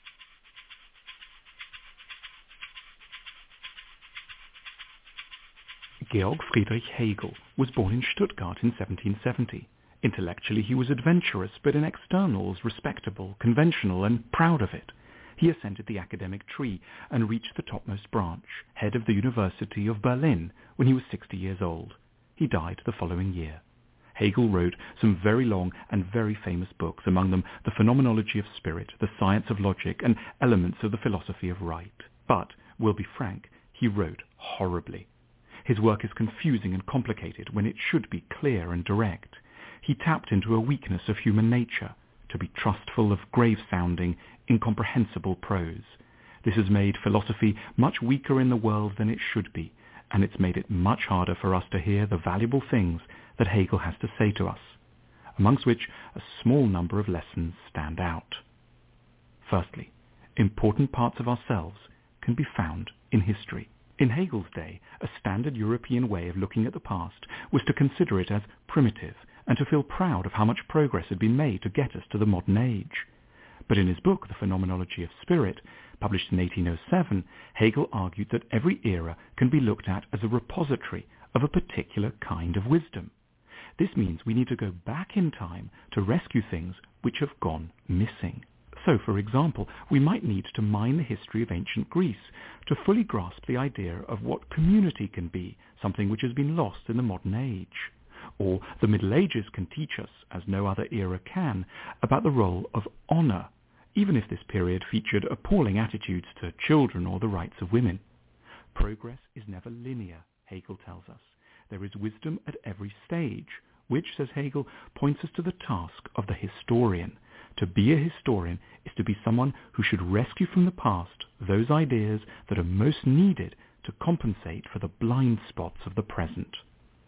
Georg Friedrich Hegel was born in Stuttgart in seventeen seventy. Intellectually, he was adventurous, but in externals, respectable, conventional, and proud of it. He ascended the academic tree and reached the topmost branch, head of the University of Berlin, when he was sixty years old. He died the following year. Hegel wrote some very long and very famous books, among them The Phenomenology of Spirit, The Science of Logic, and Elements of the Philosophy of Right. But, we'll be frank, he wrote horribly. His work is confusing and complicated when it should be clear and direct. He tapped into a weakness of human nature, to be trustful of grave-sounding, incomprehensible prose. This has made philosophy much weaker in the world than it should be, and it's made it much harder for us to hear the valuable things that Hegel has to say to us, amongst which a small number of lessons stand out. Firstly, important parts of ourselves can be found in history. In Hegel's day, a standard European way of looking at the past was to consider it as primitive and to feel proud of how much progress had been made to get us to the modern age. But in his book, The Phenomenology of Spirit, published in eighteen oh seven, Hegel argued that every era can be looked at as a repository of a particular kind of wisdom. This means we need to go back in time to rescue things which have gone missing. So, for example, we might need to mine the history of ancient Greece to fully grasp the idea of what community can be, something which has been lost in the modern age. Or the Middle Ages can teach us, as no other era can, about the role of honor, even if this period featured appalling attitudes to children or the rights of women. Progress is never linear, Hegel tells us. There is wisdom at every stage, which, says Hegel, points us to the task of the historian. To be a historian is to be someone who should rescue from the past those ideas that are most needed to compensate for the blind spots of the present.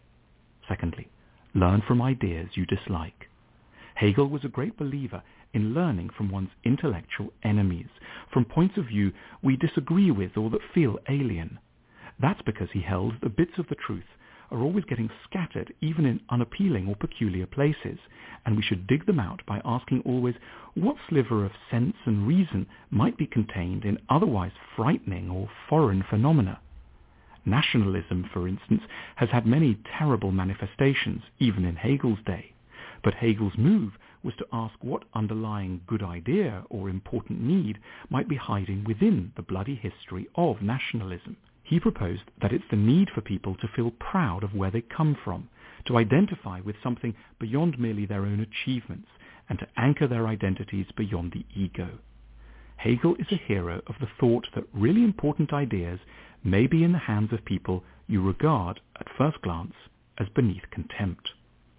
Secondly, learn from ideas you dislike. Hegel was a great believer in learning from one's intellectual enemies, from points of view we disagree with or that feel alien. That's because he held that bits of the truth are always getting scattered even in unappealing or peculiar places, and we should dig them out by asking always what sliver of sense and reason might be contained in otherwise frightening or foreign phenomena. Nationalism, for instance, has had many terrible manifestations, even in Hegel's day, but Hegel's move was to ask what underlying good idea or important need might be hiding within the bloody history of nationalism. He proposed that it's the need for people to feel proud of where they come from, to identify with something beyond merely their own achievements, and to anchor their identities beyond the ego. Hegel is a hero of the thought that really important ideas may be in the hands of people you regard, at first glance, as beneath contempt.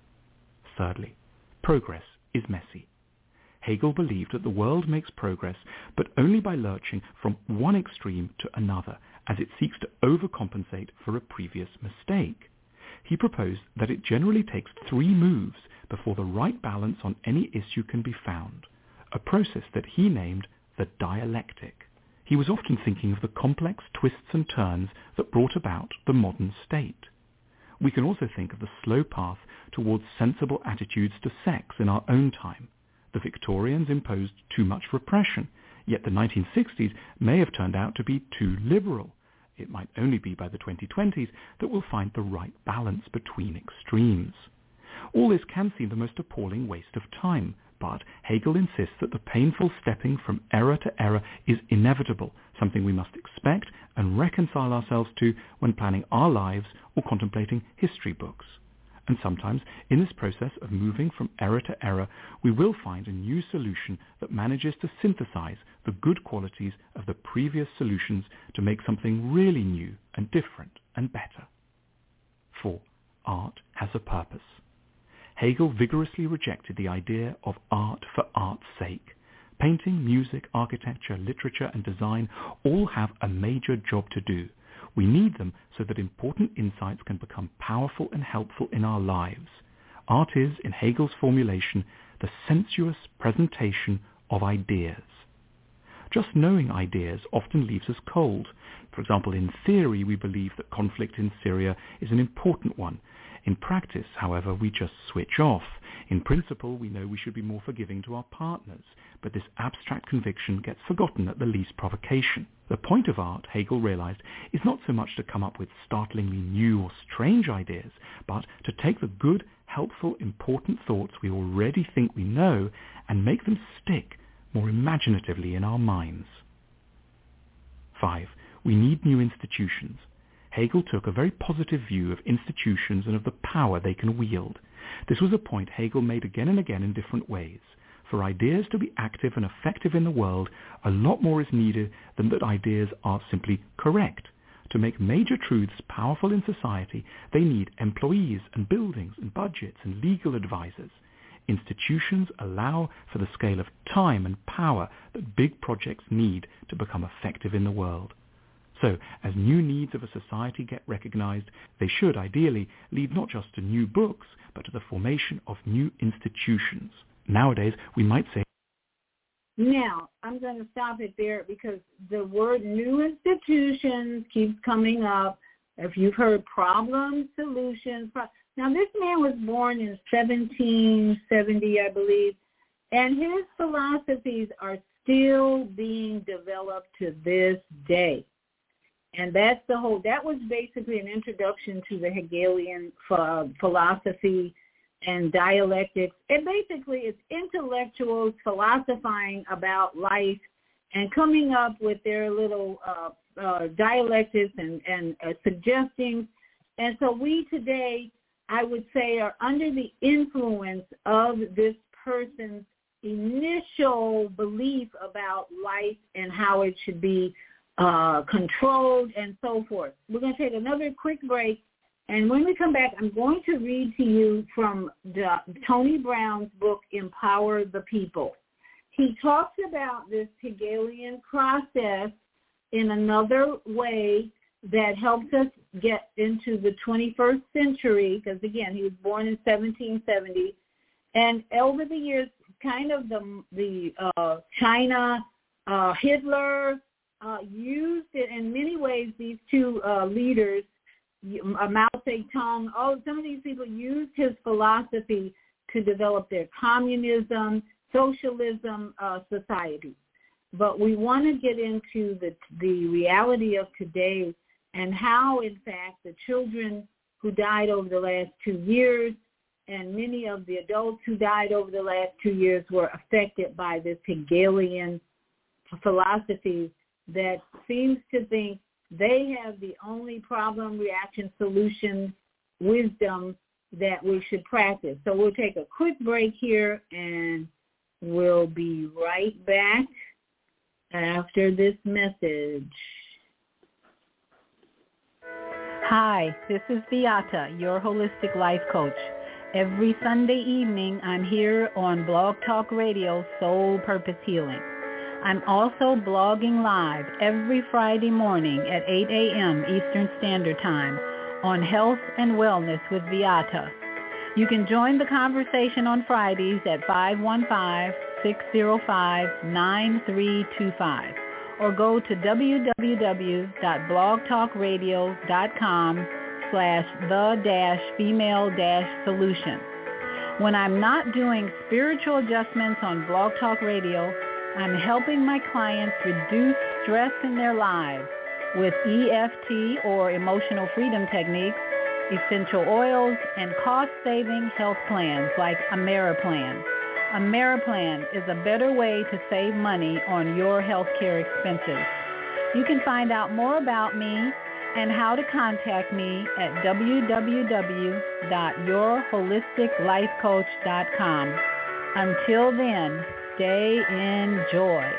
Thirdly, progress is messy. Hegel believed that the world makes progress, but only by lurching from one extreme to another, as it seeks to overcompensate for a previous mistake. He proposed that it generally takes three moves before the right balance on any issue can be found, a process that he named the dialectic. He was often thinking of the complex twists and turns that brought about the modern state. We can also think of the slow path towards sensible attitudes to sex in our own time. The Victorians imposed too much repression, yet the nineteen sixties may have turned out to be too liberal. It might only be by the twenty twenties that we'll find the right balance between extremes. All this can seem the most appalling waste of time, but Hegel insists that the painful stepping from error to error is inevitable, something we must expect and reconcile ourselves to when planning our lives or contemplating history books. And sometimes, in this process of moving from error to error, we will find a new solution that manages to synthesize the good qualities of the previous solutions to make something really new and different and better. Four, art has a purpose. Hegel vigorously rejected the idea of art for art's sake. Painting, music, architecture, literature, and design all have a major job to do. We need them so that important insights can become powerful and helpful in our lives. Art is, in Hegel's formulation, the sensuous presentation of ideas. Just knowing ideas often leaves us cold. For example, in theory, we believe that conflict in Syria is an important one. In practice, however, we just switch off. In principle, we know we should be more forgiving to our partners, but this abstract conviction gets forgotten at the least provocation. The point of art, Hegel realized, is not so much to come up with startlingly new or strange ideas, but to take the good, helpful, important thoughts we already think we know and make them stick more imaginatively in our minds. Five, we need new institutions. Hegel took a very positive view of institutions and of the power they can wield. This was a point Hegel made again and again in different ways. For ideas to be active and effective in the world, a lot more is needed than that ideas are simply correct. To make major truths powerful in society, they need employees and buildings and budgets and legal advisors. Institutions allow for the scale of time and power that big projects need to become effective in the world. So, as new needs of a society get recognized, they should ideally lead not just to new books, but to the formation of new institutions. Nowadays, we might say Now, I'm going to stop it there because the word new institutions keeps coming up. If you've heard problems, solutions. Pro- now, this man was born in seventeen seventy, I believe, and his philosophies are still being developed to this day. And that's the whole, that was basically an introduction to the Hegelian uh, philosophy and dialectics. And basically it's intellectuals philosophizing about life and coming up with their little uh, uh, dialectics and, and uh, suggesting. And so we today, I would say, are under the influence of this person's initial belief about life and how it should be uh, controlled and so forth. We're going to take another quick break, and when we come back, I'm going to read to you from the, Tony Brown's book, Empower the People. He talks about this Hegelian process in another way that helps us get into the twenty-first century, because, again, he was born in seventeen seventy, and over the years, kind of the the uh, China, uh, Hitler uh, used it in many ways. These two uh, leaders, uh, Mao Zedong, oh, some of these people used his philosophy to develop their communism, socialism uh, society. But we want to get into the the reality of today and how, in fact, the children who died over the last two years and many of the adults who died over the last two years were affected by this Hegelian philosophy that seems to think they have the only problem, reaction, solution, wisdom that we should practice. So we'll take a quick break here, and we'll be right back after this message. Hi, this is Beata, your holistic life coach. Every Sunday evening, I'm here on Blog Talk Radio, Soul Purpose Healing. I'm also blogging live every Friday morning at eight a.m. Eastern Standard Time on Health and Wellness with Beata. You can join the conversation on Fridays at five one five, six zero five, nine three two five or go to w w w dot blog talk radio dot com slash the dash female dash solution. When I'm not doing spiritual adjustments on Blog Talk Radio, I'm helping my clients reduce stress in their lives with E F T or emotional freedom techniques, essential oils, and cost-saving health plans like Ameriplan. Ameriplan is a better way to save money on your healthcare expenses. You can find out more about me and how to contact me at w w w dot your holistic life coach dot com. Until then, stay in joy.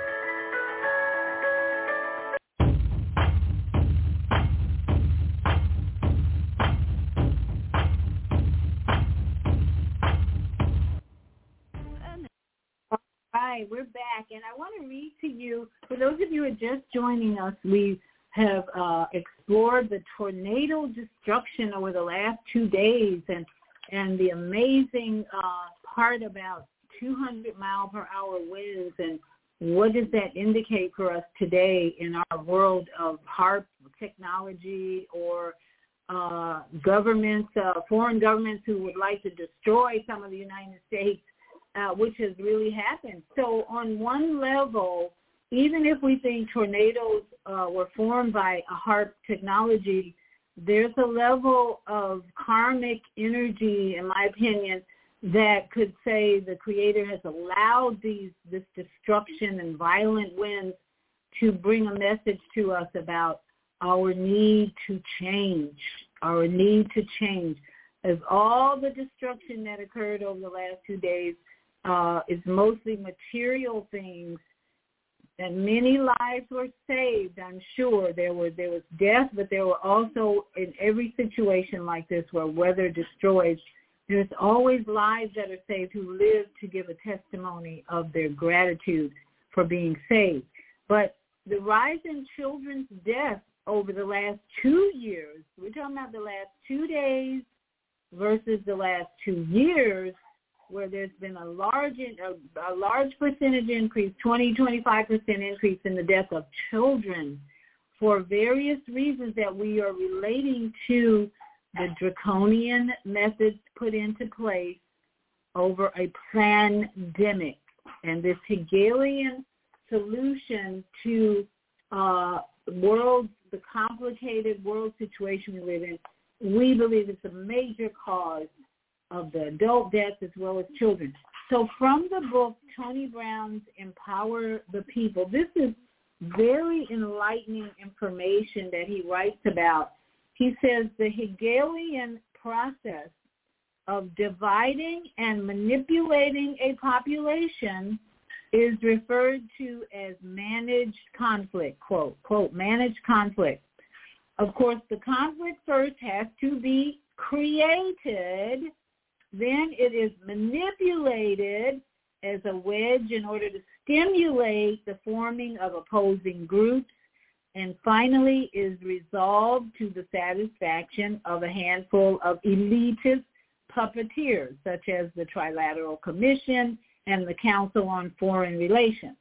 Hi, we're back, and I want to read to you, for those of you who are just joining us, we have uh, explored the tornado destruction over the last two days and and the amazing uh, part about two hundred mile per hour winds, and what does that indicate for us today in our world of HAARP technology or uh, governments, uh, foreign governments who would like to destroy some of the United States, uh, which has really happened. So on one level, even if we think tornadoes uh, were formed by a HAARP technology, there's a level of karmic energy, in my opinion, that could say the Creator has allowed these this destruction and violent winds to bring a message to us about our need to change, our need to change. As all the destruction that occurred over the last two days uh, is mostly material things, and many lives were saved, I'm sure. There were there was death, but there were also, in every situation like this where weather destroys, there's always lives that are saved who live to give a testimony of their gratitude for being saved. But the rise in children's death over the last two years, we're talking about the last two days versus the last two years, where there's been a large, a, a large percentage increase, twenty, twenty-five percent increase in the death of children for various reasons that we are relating to the draconian methods put into place over a pandemic. And this Hegelian solution to uh, world, the complicated world situation we live in, we believe it's a major cause of the adult deaths as well as children. So from the book, Tony Brown's Empower the People, this is very enlightening information that he writes about. He says the Hegelian process of dividing and manipulating a population is referred to as managed conflict, quote, quote, managed conflict. Of course, the conflict first has to be created, then it is manipulated as a wedge in order to stimulate the forming of opposing groups, and finally is resolved to the satisfaction of a handful of elitist puppeteers, such as the Trilateral Commission and the Council on Foreign Relations.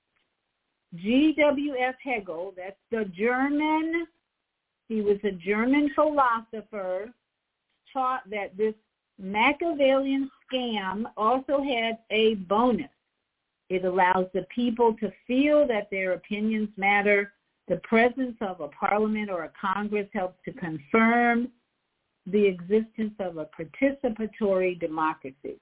G W F Hegel, that's the German, he was a German philosopher, taught that this Machiavellian scam also had a bonus. It allows the people to feel that their opinions matter. The presence of a parliament or a Congress helps to confirm the existence of a participatory democracy.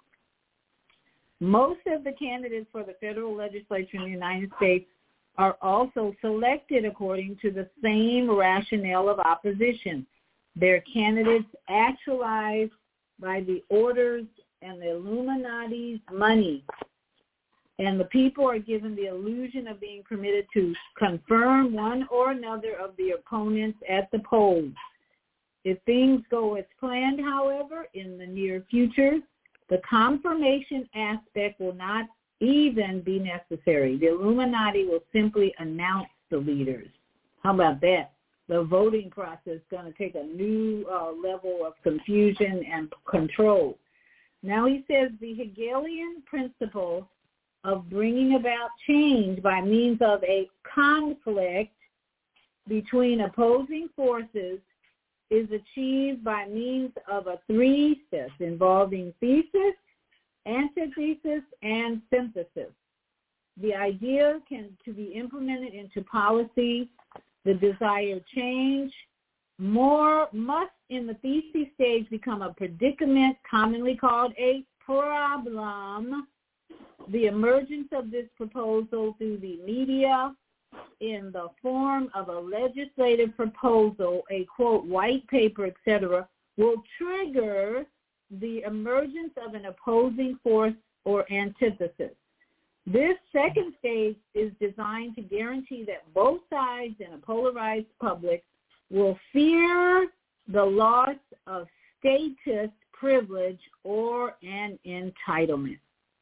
Most of the candidates for the federal legislature in the United States are also selected according to the same rationale of opposition. Their candidates actualized by the orders and the Illuminati's money. And the people are given the illusion of being permitted to confirm one or another of the opponents at the polls. If things go as planned, however, in the near future, the confirmation aspect will not even be necessary. The Illuminati will simply announce the leaders. How about that? The voting process is going to take a new uh, level of confusion and control. Now he says the Hegelian principle of bringing about change by means of a conflict between opposing forces is achieved by means of a three-thesis involving thesis, antithesis, and synthesis. The idea can to be implemented into policy, the desired change, more must in the thesis stage become a predicament commonly called a problem. The emergence of this proposal through the media in the form of a legislative proposal, a, quote, white paper, et cetera, will trigger the emergence of an opposing force or antithesis. This second stage is designed to guarantee that both sides in a polarized public will fear the loss of status, privilege, or an entitlement.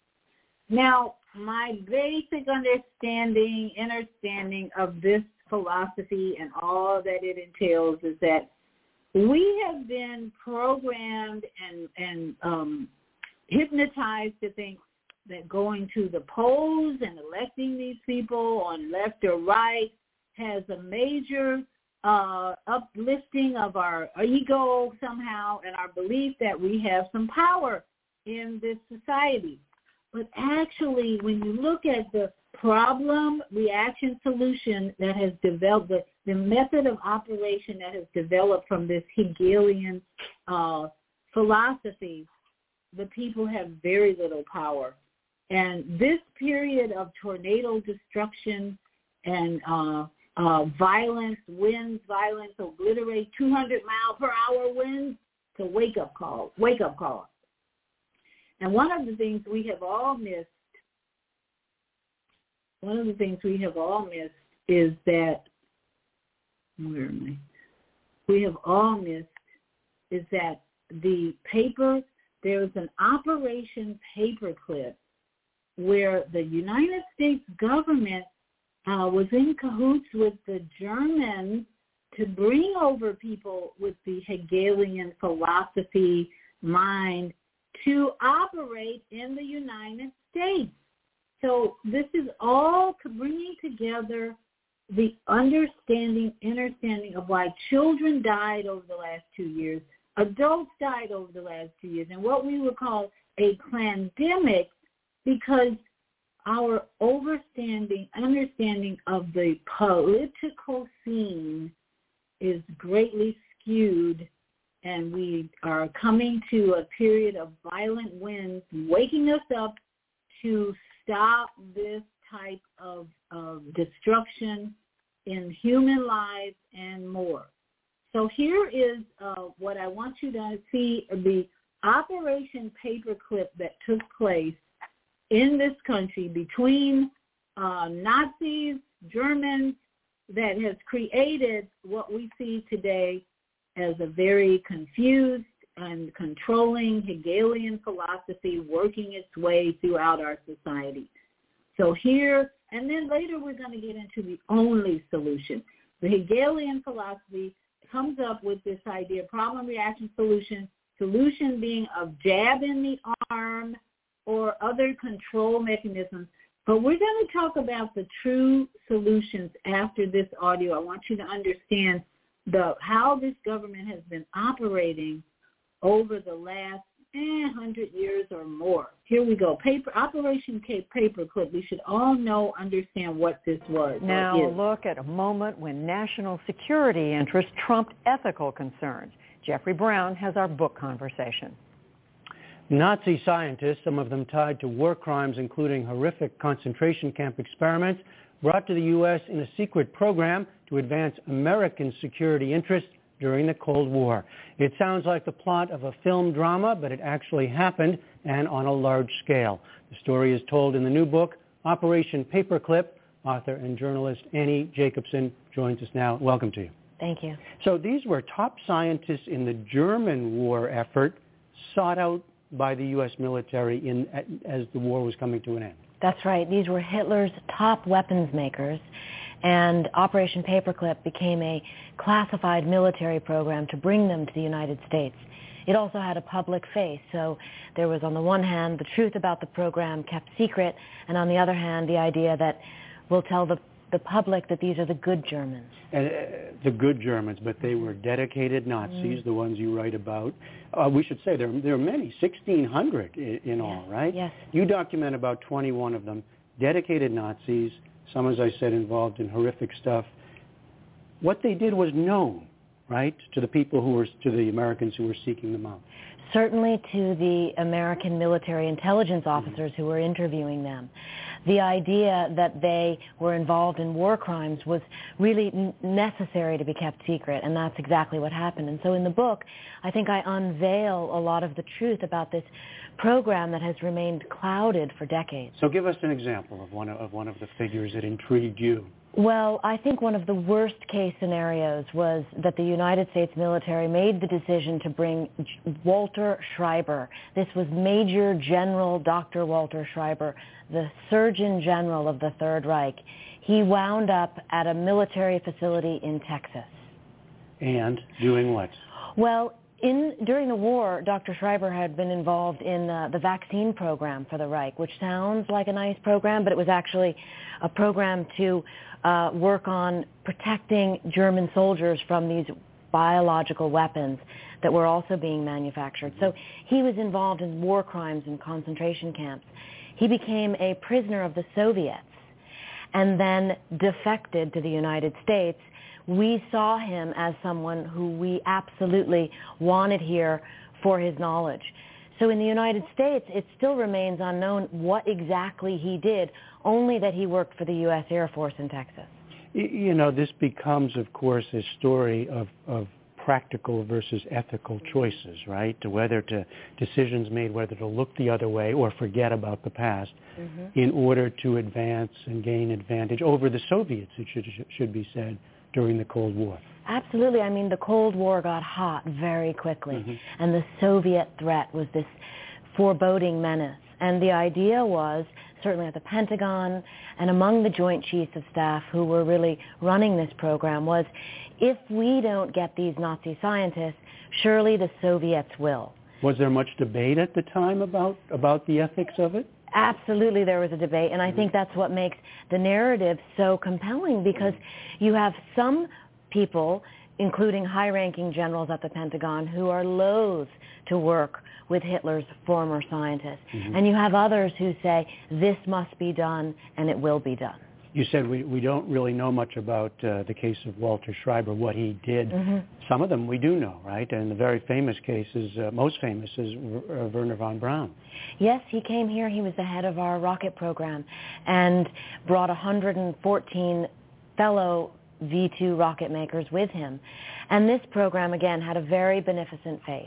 Now, my basic understanding, understanding of this philosophy and all that it entails is that we have been programmed and, and um, hypnotized to think that going to the polls and electing these people on left or right has a major uh, uplifting of our ego somehow and our belief that we have some power in this society. But actually, when you look at the problem, reaction, solution that has developed, the, the method of operation that has developed from this Hegelian uh, philosophy, the people have very little power. And this period of tornado destruction and uh, uh, violence, winds, violence, obliterate two hundred mile per hour winds, it's a wake-up call, wake-up call. And one of the things we have all missed, one of the things we have all missed is that, where am I? We have all missed is that the paper, there's an Operation Paperclip where the United States government uh, was in cahoots with the Germans to bring over people with the Hegelian philosophy mind to operate in the United States. So this is all bringing together the understanding, understanding of why children died over the last two years, adults died over the last two years, and what we would call a pandemic, because our overstanding, understanding of the political scene is greatly skewed, and we are coming to a period of violent winds, waking us up to stop this type of, of destruction in human lives and more. So here is uh, what I want you to see, the Operation Paperclip that took place in this country between uh, Nazis, Germans, that has created what we see today as a very confused and controlling Hegelian philosophy working its way throughout our society. So here, and then later we're going to get into the only solution. The Hegelian philosophy comes up with this idea, problem, reaction, solution, solution being a jab in the arm or other control mechanisms. But we're going to talk about the true solutions after this audio. I want you to understand the how this government has been operating over the last eh, hundred years or more. Here we go. Paper Operation Paperclip. We should all know, understand what this was. Now look at a moment when national security interests trumped ethical concerns. Jeffrey Brown has our book conversation. Nazi scientists, some of them tied to war crimes including horrific concentration camp experiments, brought to the U S in a secret program to advance American security interests during the Cold War. It sounds like the plot of a film drama, but it actually happened, and on a large scale. The story is told in the new book, Operation Paperclip. Author and journalist Annie Jacobsen joins us now. Welcome to you. Thank you. So these were top scientists in the German war effort, sought out by the U S military in, as the war was coming to an end. That's right. These were Hitler's top weapons makers, and Operation Paperclip became a classified military program to bring them to the United States. It also had a public face, so there was, on the one hand, the truth about the program kept secret, and on the other hand, the idea that we'll tell the the public that these are the good Germans. And, uh, the good Germans, but they were dedicated Nazis, mm. the ones you write about. Uh, we should say there, there are many, sixteen hundred in, in yes. all, right? Yes. You document about twenty-one of them, dedicated Nazis, some, as I said, involved in horrific stuff. What they did was known, right, to the people who were, to the Americans who were seeking them out. Certainly to the American military intelligence officers mm-hmm. who were interviewing them. The idea that they were involved in war crimes was really n- necessary to be kept secret, and that's exactly what happened. And so in the book, I think I unveil a lot of the truth about this program that has remained clouded for decades. So give us an example of one of, of one of the figures that intrigued you. Well, I think one of the worst case scenarios was that the United States military made the decision to bring Walter Schreiber. This was Major General Doctor Walter Schreiber, the Surgeon General of the Third Reich. He wound up at a military facility in Texas. And doing what? Well, in, during the war, Doctor Schreiber had been involved in uh, the vaccine program for the Reich, which sounds like a nice program, but it was actually a program to uh, work on protecting German soldiers from these biological weapons that were also being manufactured. So he was involved in war crimes and concentration camps. He became a prisoner of the Soviets and then defected to the United States. We saw him as someone who we absolutely wanted here for his knowledge. So in the United States, it still remains unknown what exactly he did, only that he worked for the U S Air Force in Texas. You know, this becomes, of course, a story of, of practical versus ethical choices, right? To whether to decisions made whether to look the other way or forget about the past mm-hmm. in order to advance and gain advantage over the Soviets, it should, should be said, during the Cold War. Absolutely. I mean, the Cold War got hot very quickly, mm-hmm. and the Soviet threat was this foreboding menace. And the idea was, certainly at the Pentagon and among the Joint Chiefs of Staff who were really running this program, was if we don't get these Nazi scientists, surely the Soviets will. Was there much debate at the time about, about the ethics of it? Absolutely, there was a debate, and I think that's what makes the narrative so compelling, because you have some people, including high-ranking generals at the Pentagon, who are loath to work with Hitler's former scientists. Mm-hmm. And you have others who say, this must be done, and it will be done. You said we, we don't really know much about uh, the case of Walter Schreiber, what he did. Mm-hmm. Some of them we do know, right? And the very famous cases, uh, most famous, is uh, Wernher von Braun. Yes, he came here. He was the head of our rocket program and brought one hundred fourteen fellow V two rocket makers with him. And this program, again, had a very beneficent face.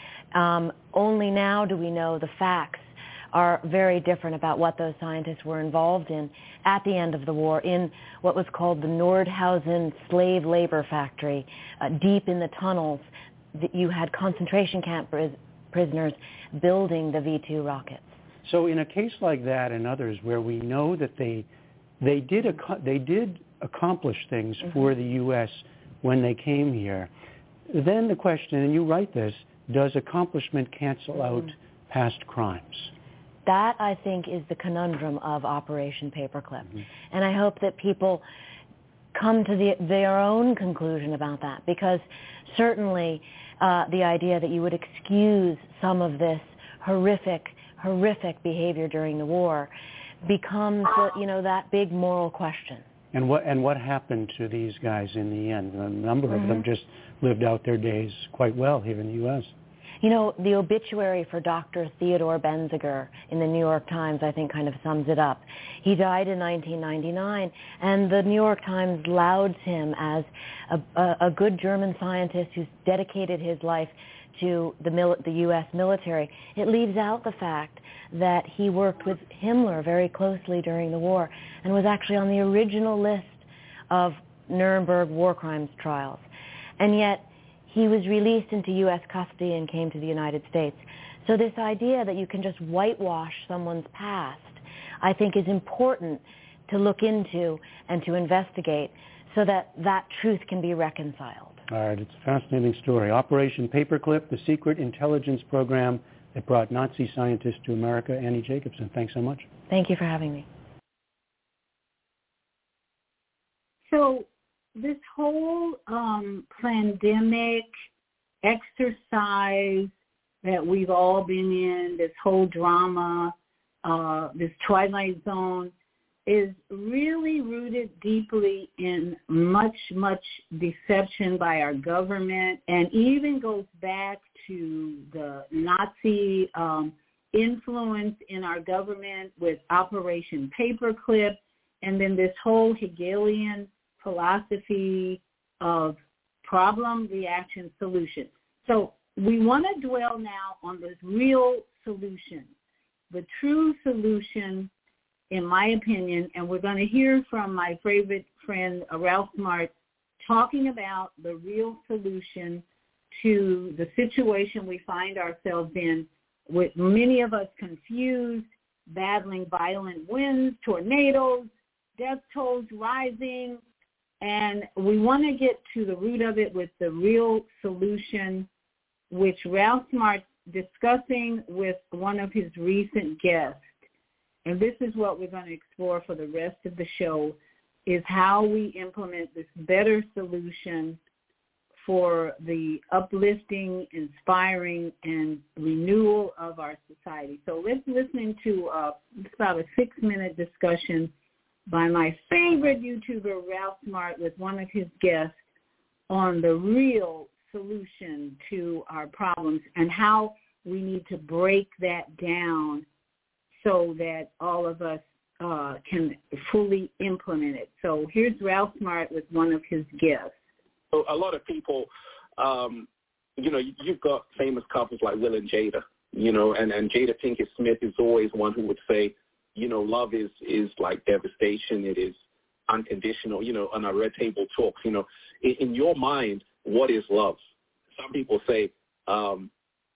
Um, only now do we know the facts are very different about what those scientists were involved in at the end of the war in what was called the Nordhausen slave labor factory. Uh, deep in the tunnels, you had concentration camp pris- prisoners building the V two rockets. So in a case like that and others where we know that they they did ac- they did accomplish things mm-hmm. for the U S when they came here, then the question, and you write this, does accomplishment cancel mm-hmm. out past crimes? That, I think, is the conundrum of Operation Paperclip. Mm-hmm. And I hope that people come to the, their own conclusion about that, because certainly uh, the idea that you would excuse some of this horrific, horrific behavior during the war becomes, uh, you know, that big moral question. And what and what happened to these guys in the end? A number mm-hmm. of them just lived out their days quite well here in the U S You know, the obituary for Doctor Theodore Benziger in the New York Times, I think, kind of sums it up. He died in nineteen ninety-nine, and the New York Times lauds him as a, a, a good German scientist who's dedicated his life to the, mil- the U S military. It leaves out the fact that he worked with Himmler very closely during the war and was actually on the original list of Nuremberg war crimes trials. And yet, he was released into U S custody and came to the United States. So this idea that you can just whitewash someone's past, I think, is important to look into and to investigate so that that truth can be reconciled. All right, it's a fascinating story. Operation Paperclip, the secret intelligence program that brought Nazi scientists to America. Annie Jacobsen, thanks so much. Thank you for having me. So this whole um, pandemic exercise that we've all been in, this whole drama, uh, this Twilight Zone, is really rooted deeply in much, much deception by our government, and even goes back to the Nazi um, influence in our government with Operation Paperclip, and then this whole Hegelian philosophy of problem, reaction, solution. So we want to dwell now on the real solution, the true solution, in my opinion, and we're going to hear from my favorite friend, Ralph Smart, talking about the real solution to the situation we find ourselves in, with many of us confused, battling violent winds, tornadoes, death tolls rising, and we want to get to the root of it with the real solution, which Ralph Smart's discussing with one of his recent guests. And this is what we're going to explore for the rest of the show, is how we implement this better solution for the uplifting, inspiring, and renewal of our society. So let's listen to uh, it's about a six-minute discussion by my favorite YouTuber, Ralph Smart, with one of his guests on the real solution to our problems and how we need to break that down so that all of us uh, can fully implement it. So here's Ralph Smart with one of his guests. So a lot of people, um, you know, you've got famous couples like Will and Jada, you know, and, and Jada Pinkett Smith is always one who would say, you know, love is, is like devastation. It is unconditional, you know, on our Red Table Talks, you know. In, in your mind, what is love? Some people say um,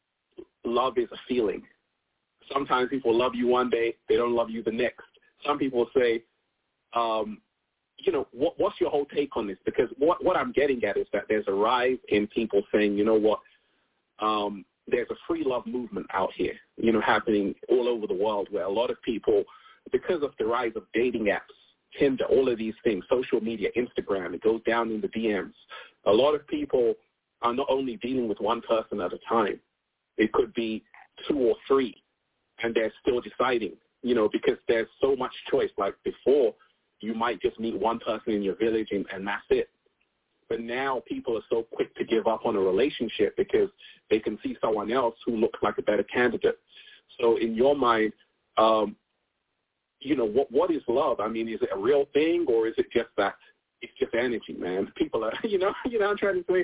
love is a feeling. Sometimes people love you one day, they don't love you the next. Some people say, um, you know, what, what's your whole take on this? Because what, what I'm getting at is that there's a rise in people saying, you know what, um, there's a free love movement out here, you know, happening all over the world where a lot of people, because of the rise of dating apps, Tinder, all of these things, social media, Instagram, it goes down in the D Ms. A lot of people are not only dealing with one person at a time. It could be two or three, and they're still deciding, you know, because there's so much choice. Like before, you might just meet one person in your village and, and that's it. But now people are so quick to give up on a relationship because they can see someone else who looks like a better candidate. So in your mind, um, you know, what what is love? I mean, is it a real thing, or is it just that it's just energy, man? People are, you know, you know what I'm trying to say?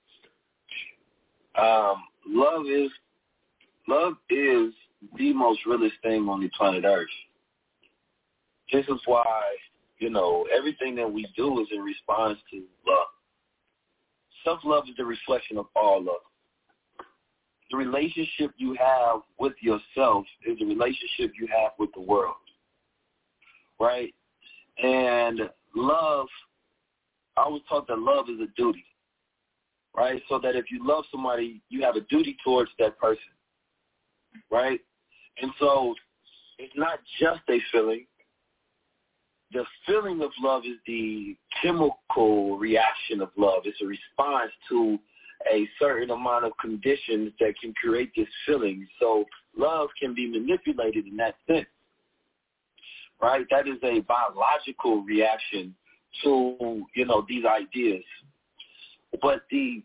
Um, love is love is the most realest thing on the planet Earth. This is why, you know, everything that we do is in response to love. Self-love is the reflection of all love. The relationship you have with yourself is the relationship you have with the world, right? And love, I was taught that love is a duty, right? So that if you love somebody, you have a duty towards that person, right? And so it's not just a feeling. The feeling of love is the chemical reaction of love. It's a response to a certain amount of conditions that can create this feeling. So love can be manipulated in that sense, right? That is a biological reaction to, you know, these ideas. But the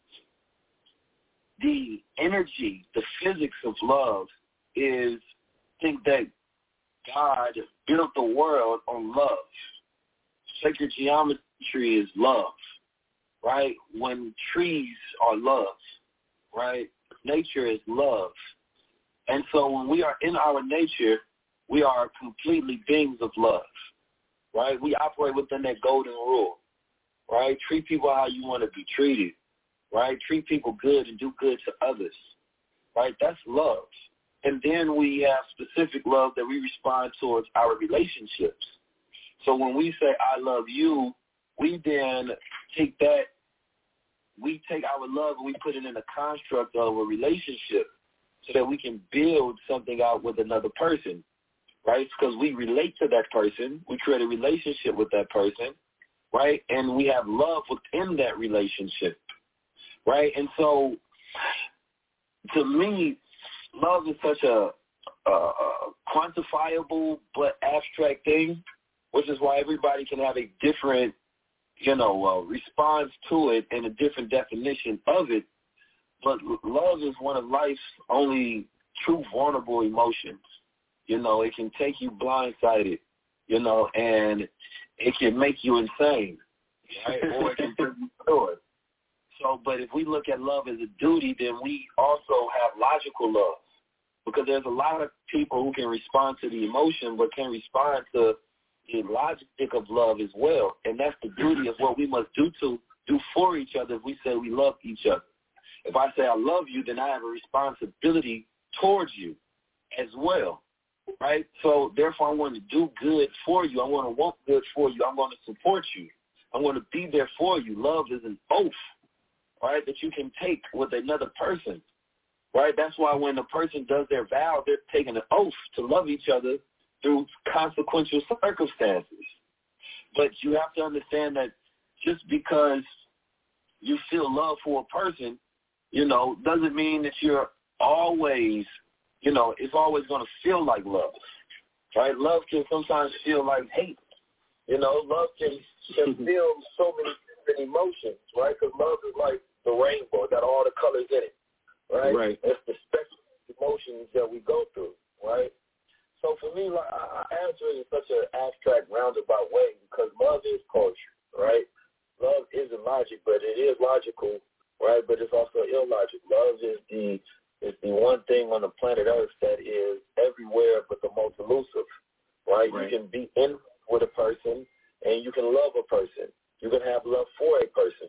the energy, the physics of love is, think that God built the world on love. Sacred geometry is love, right? When trees are love, right? Nature is love. And so when we are in our nature, we are completely beings of love, right? We operate within that golden rule, right? Treat people how you want to be treated, right? Treat people good and do good to others, right? That's love. And then we have specific love that we respond towards our relationships. So when we say, I love you, we then take that, we take our love and we put it in a construct of a relationship so that we can build something out with another person, right? Because we relate to that person. We create a relationship with that person, right? And we have love within that relationship, right? And so to me, love is such a, a, a quantifiable but abstract thing, which is why everybody can have a different, you know, uh, response to it and a different definition of it. But love is one of life's only true vulnerable emotions. You know, it can take you blindsided, you know, and it can make you insane, right? Or it can bring you through it. So, but if we look at love as a duty, then we also have logical love, because there's a lot of people who can respond to the emotion but can respond to the logic of love as well. And that's the duty of what we must do to do for each other if we say we love each other. If I say I love you, then I have a responsibility towards you as well, right? So therefore I want to do good for you. I want to want good for you. I'm going to support you. I'm going to be there for you. Love is an oath, right, that you can take with another person, right? That's why when a person does their vow, they're taking an oath to love each other through consequential circumstances. But you have to understand that just because you feel love for a person, you know, doesn't mean that you're always, you know, it's always going to feel like love, right? Love can sometimes feel like hate. You know, love can, can feel so many different emotions, right? Because love is like the rainbow, got all the colors in it, right? Right. It's the spectrum of emotions that we go through, right? So for me, like, I, I answer it in such an abstract, roundabout way because love is culture, right? Love isn't logic, but it is logical, right? But it's also illogical. Love is the is the one thing on the planet Earth that is everywhere but the most elusive, right? right? You can be in with a person and you can love a person. You can have love for a person.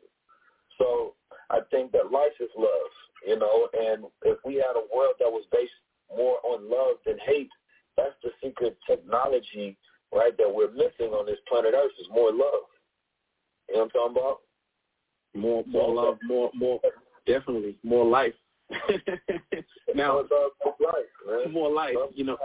So I think that life is love, you know, and if we had a world that was based more on love than hate, that's the secret technology, right, that we're missing on this planet Earth is more love. You know what I'm talking about? More, more love, more, more, definitely, more life. Now, more life, you know.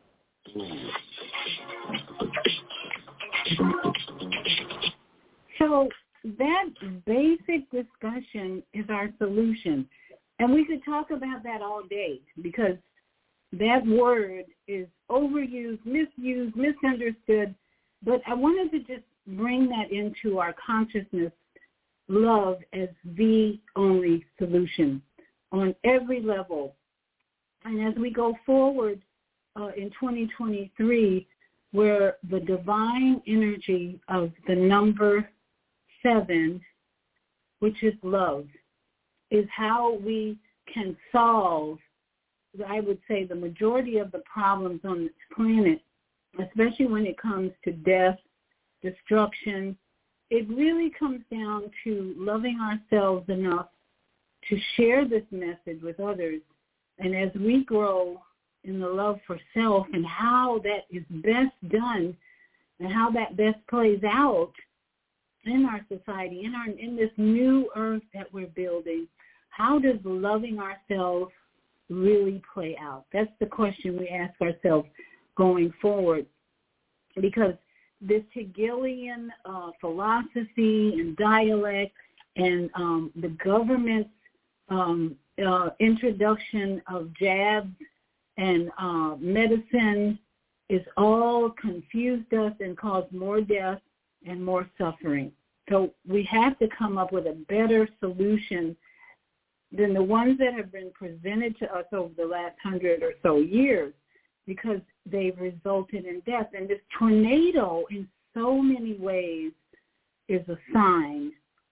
So that basic discussion is our solution. And we could talk about that all day because that word is overused, misused, misunderstood. But I wanted to just bring that into our consciousness, love as the only solution on every level. And as we go forward uh, in twenty twenty-three, where the divine energy of the number seven, which is love, is how we can solve, I would say, the majority of the problems on this planet, especially when it comes to death, destruction. It really comes down to loving ourselves enough to share this message with others. And as we grow in the love for self and how that is best done and how that best plays out in our society, in our in this new earth that we're building, how does loving ourselves really play out? That's the question we ask ourselves going forward, because this Hegelian uh, philosophy and dialect and um, the government's um, uh, introduction of jabs and uh, medicine is all confused us and caused more death and more suffering. So we have to come up with a better solution than the ones that have been presented to us over the last hundred or so years, because they've resulted in death. And this tornado in so many ways is a sign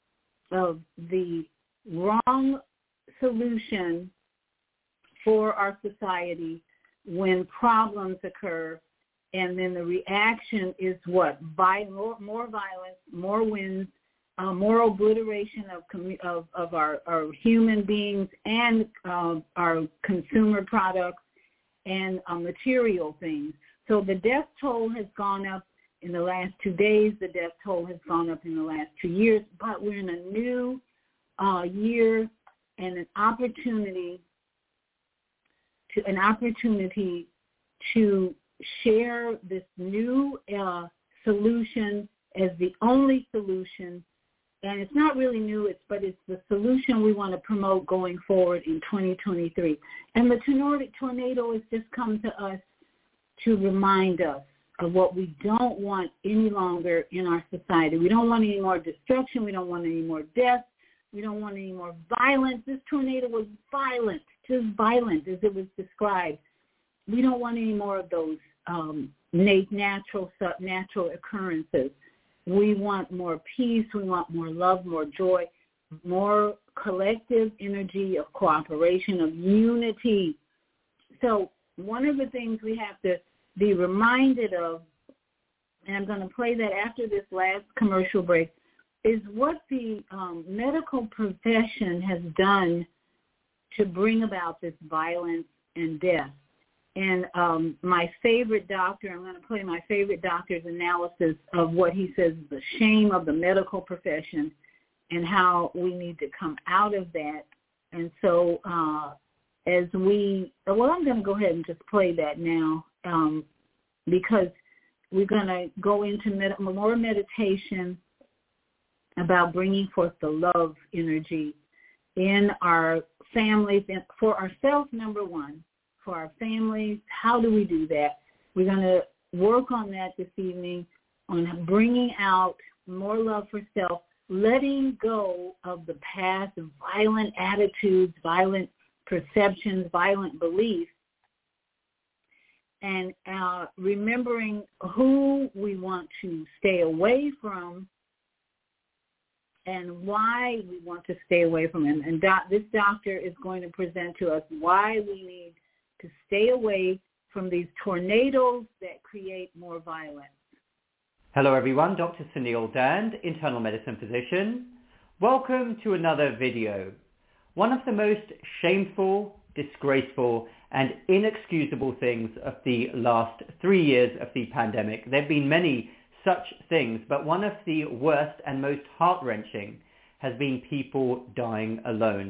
of the wrong solution for our society when problems occur. And then the reaction is what? By more, more violence, more winds, uh, more obliteration of, commu- of, of our, our human beings and uh, our consumer products and uh, material things. So the death toll has gone up in the last two days. The death toll has gone up in the last two years. But we're in a new uh, year and an opportunity to an opportunity to share this new uh, solution as the only solution. And it's not really new, it's, but it's the solution we want to promote going forward in twenty twenty-three. And the tornado has just come to us to remind us of what we don't want any longer in our society. We don't want any more destruction. We don't want any more death. We don't want any more violence. This tornado was violent, just violent as it was described. We don't want any more of those um, natural natural occurrences. We want more peace. We want more love, more joy, more collective energy of cooperation, of unity. So one of the things we have to be reminded of, and I'm going to play that after this last commercial break, is what the um, medical profession has done to bring about this violence and death. And um, my favorite doctor, I'm going to play my favorite doctor's analysis of what he says is the shame of the medical profession and how we need to come out of that. And so uh, as we, well, I'm going to go ahead and just play that now um, because we're going to go into med- more meditation about bringing forth the love energy in our families and for ourselves, number one. For our families, how do we do that? We're going to work on that this evening, on bringing out more love for self, letting go of the past of violent attitudes, violent perceptions, violent beliefs, and uh, remembering who we want to stay away from and why we want to stay away from him. And doc- this doctor is going to present to us why we need to stay away from these tornadoes that create more violence. Hello everyone, Doctor Sunil Dand, internal medicine physician. Welcome to another video. One of the most shameful, disgraceful and inexcusable things of the last three years of the pandemic. There have been many such things, but one of the worst and most heart-wrenching has been people dying alone.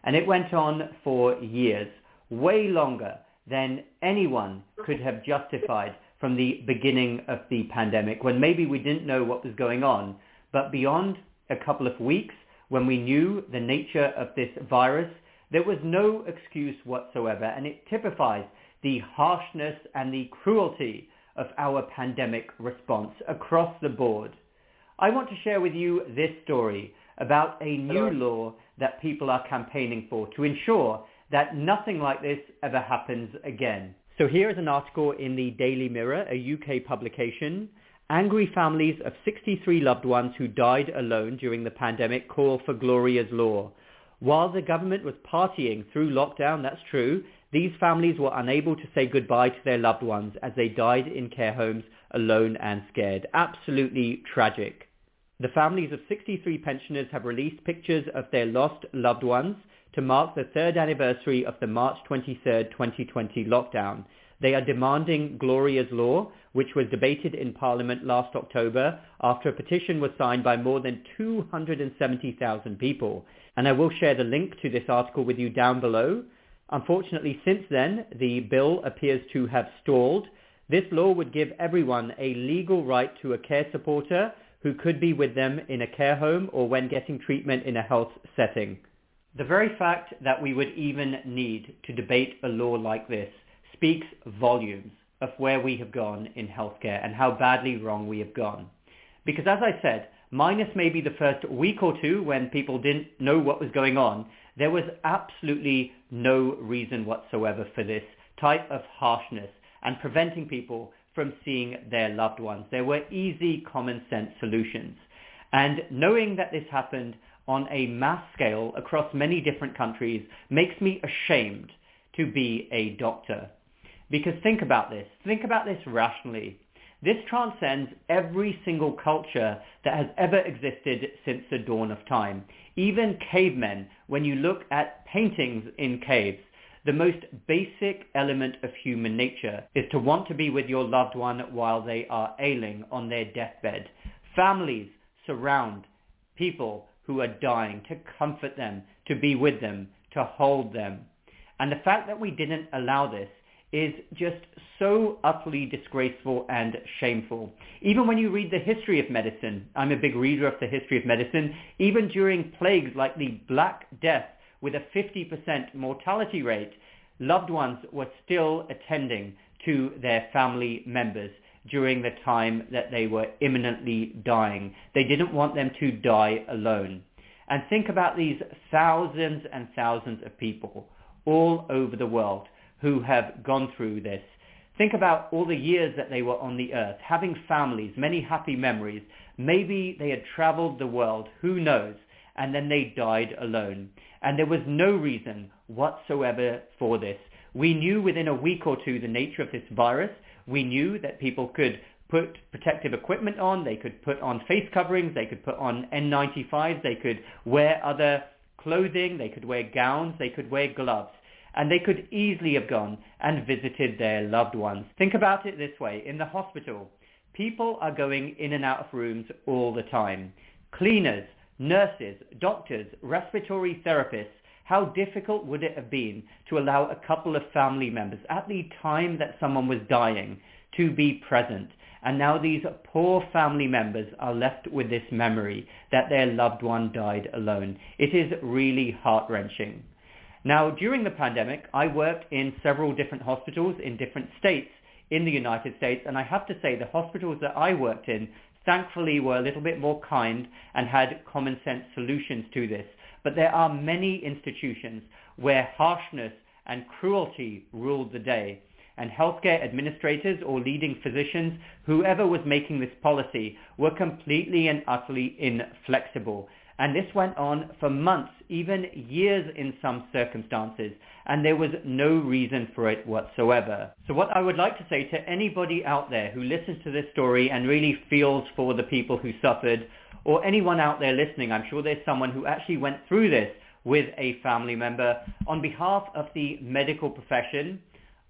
And it went on for years, way longer than anyone could have justified from the beginning of the pandemic, when maybe we didn't know what was going on. But beyond a couple of weeks, when we knew the nature of this virus, there was no excuse whatsoever, and it typifies the harshness and the cruelty of our pandemic response across the board. I want to share with you this story about a new law that people are campaigning for to ensure that nothing like this ever happens again. So here is an article in the Daily Mirror, a U K publication. Angry families of sixty-three loved ones who died alone during the pandemic call for Gloria's law. While the government was partying through lockdown, that's true, these families were unable to say goodbye to their loved ones as they died in care homes alone and scared. Absolutely tragic. The families of sixty-three pensioners have released pictures of their lost loved ones to mark the third anniversary of the March twenty-third, twenty twenty lockdown. They are demanding Gloria's law, which was debated in Parliament last October after a petition was signed by more than two hundred seventy thousand people. And I will share the link to this article with you down below. Unfortunately, since then, the bill appears to have stalled. This law would give everyone a legal right to a care supporter who could be with them in a care home or when getting treatment in a health setting. The very fact that we would even need to debate a law like this speaks volumes of where we have gone in healthcare and how badly wrong we have gone. Because as I said, minus maybe the first week or two when people didn't know what was going on, there was absolutely no reason whatsoever for this type of harshness and preventing people from seeing their loved ones. There were easy common sense solutions. And knowing that this happened on a mass scale across many different countries makes me ashamed to be a doctor. Because think about this. Think about this rationally. This transcends every single culture that has ever existed since the dawn of time. Even cavemen, when you look at paintings in caves, the most basic element of human nature is to want to be with your loved one while they are ailing on their deathbed. Families surround people who are dying to comfort them, to be with them, to hold them. And the fact that we didn't allow this is just so utterly disgraceful and shameful. Even when you read the history of medicine, I'm a big reader of the history of medicine, even during plagues like the Black Death with a fifty percent mortality rate, loved ones were still attending to their family members during the time that they were imminently dying. They didn't want them to die alone. And think about these thousands and thousands of people all over the world who have gone through this. Think about all the years that they were on the earth, having families, many happy memories. Maybe they had traveled the world, who knows, and then they died alone. And there was no reason whatsoever for this. We knew within a week or two the nature of this virus. We knew that people could put protective equipment on, they could put on face coverings, they could put on N ninety-fives, they could wear other clothing, they could wear gowns, they could wear gloves. And they could easily have gone and visited their loved ones. Think about it this way. In the hospital, people are going in and out of rooms all the time. Cleaners, nurses, doctors, respiratory therapists. How difficult would it have been to allow a couple of family members at the time that someone was dying to be present? And now these poor family members are left with this memory that their loved one died alone. It is really heart-wrenching. Now, during the pandemic, I worked in several different hospitals in different states in the United States, and I have to say the hospitals that I worked in thankfully were a little bit more kind and had common sense solutions to this. But there are many institutions where harshness and cruelty ruled the day, and healthcare administrators or leading physicians, whoever was making this policy, were completely and utterly inflexible. And this went on for months, even years in some circumstances, and there was no reason for it whatsoever. So what I would like to say to anybody out there who listens to this story and really feels for the people who suffered, or anyone out there listening, I'm sure there's someone who actually went through this with a family member, on behalf of the medical profession,